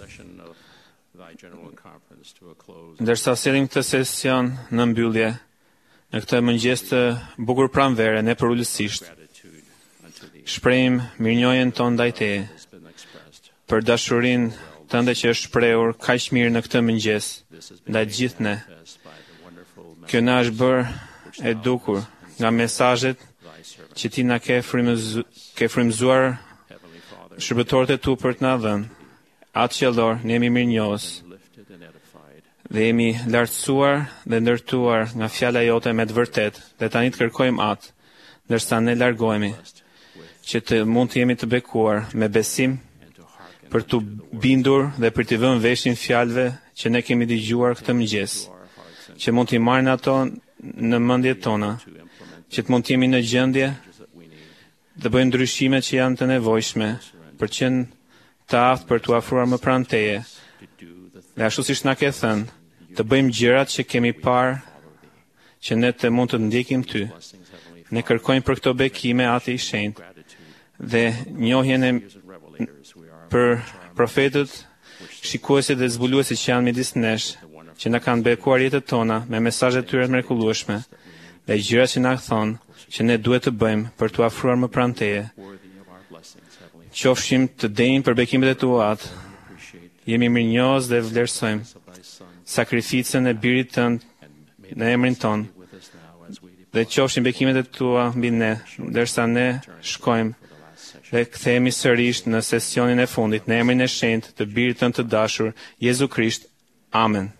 ndërsa sillim këtë sesion në mbyllje, në këtë mëngjes të bukur pranvere, ne përulësisht shprehim mirënjohjen tonë ndaj Teje për dashurinë tënde që është shprehur kaq mirë në këtë mëngjes ndaj gjithë ne. Kjo na është bërë e dukur nga mesazhet që Ti na ke frymëzuar shërbëtorët e Tu për të na dhënë. Atë qiellor, ne jemi mirënjohës dhe jemi lartësuar dhe ndërtuar nga fjala jote me të vërtetë, dhe tani të kërkojmë atë, ndërsa ne largohemi, që të mund të jemi të bekuar me besim për të bindur dhe për të vënë veshin fjalëve që ne kemi dëgjuar këtë mëngjes, që mund t'i marrin ato në mendjet tona, që të mund të jemi në gjendje të bëjmë ndryshimet që janë të nevojshme për të qenë të aftë për t'u afruar më pranë Teje, dhe ashtu siç na ke thënë, të bëjmë gjërat që kemi parë që ne të mund të ndjekim Ty. Ne kërkojmë për këto bekime Ati i Shenjtë dhe njohjen e për profetët, shikuesit dhe zbuluesit që janë midis nesh, që na kanë bekuar jetët tona me mesazhet tyre të mrekullueshme dhe gjërat që na thonë që ne duhet të bëjmë për t'u afruar më pranë Teje. Qofshim të denjë për bekimet e Tua. Jemi mirënjohës dhe vlerësojmë sakrificën e birit Tënd në emrin ton, dhe qofshin bekimet e Tua mbi ne, ndërsa ne shkojmë dhe kthehemi sërish në sesionin e fundit në emrin e shenjtë të birit Tënd të dashur, Jezu Krisht. Amen.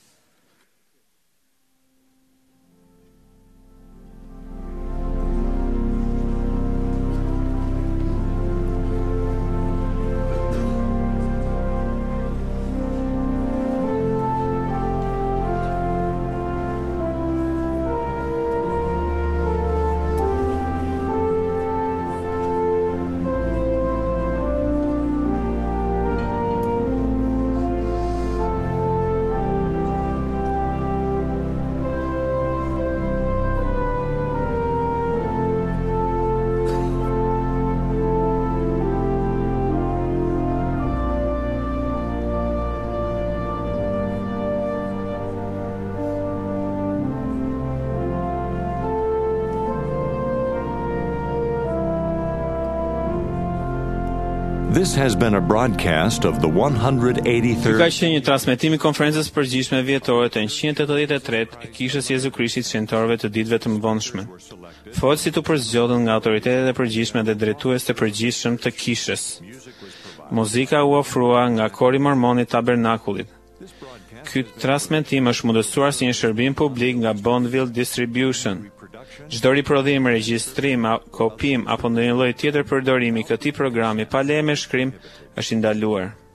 This has been a broadcast of the 183rd. Ka qenë një transmetim i konferencës përgjithshme vjetore të 183 e Kishës Jezu Krishtit shenjtorëve të ditëve të mëvonshme. Folësit u përzgjodhen nga autoritetet e përgjithshme dhe drejtues të përgjithshëm të Kishës. Muzika u ofrua nga Kori Mormon i Tabernakullit. Ky transmetim është mundësuar si një shërbim publik nga Bonneville Distribution. Çdo riprodhim, regjistrim, kopim apo ndonjë lloj tjetër përdorimi i këtij programi pa leje me shkrim është i ndaluar.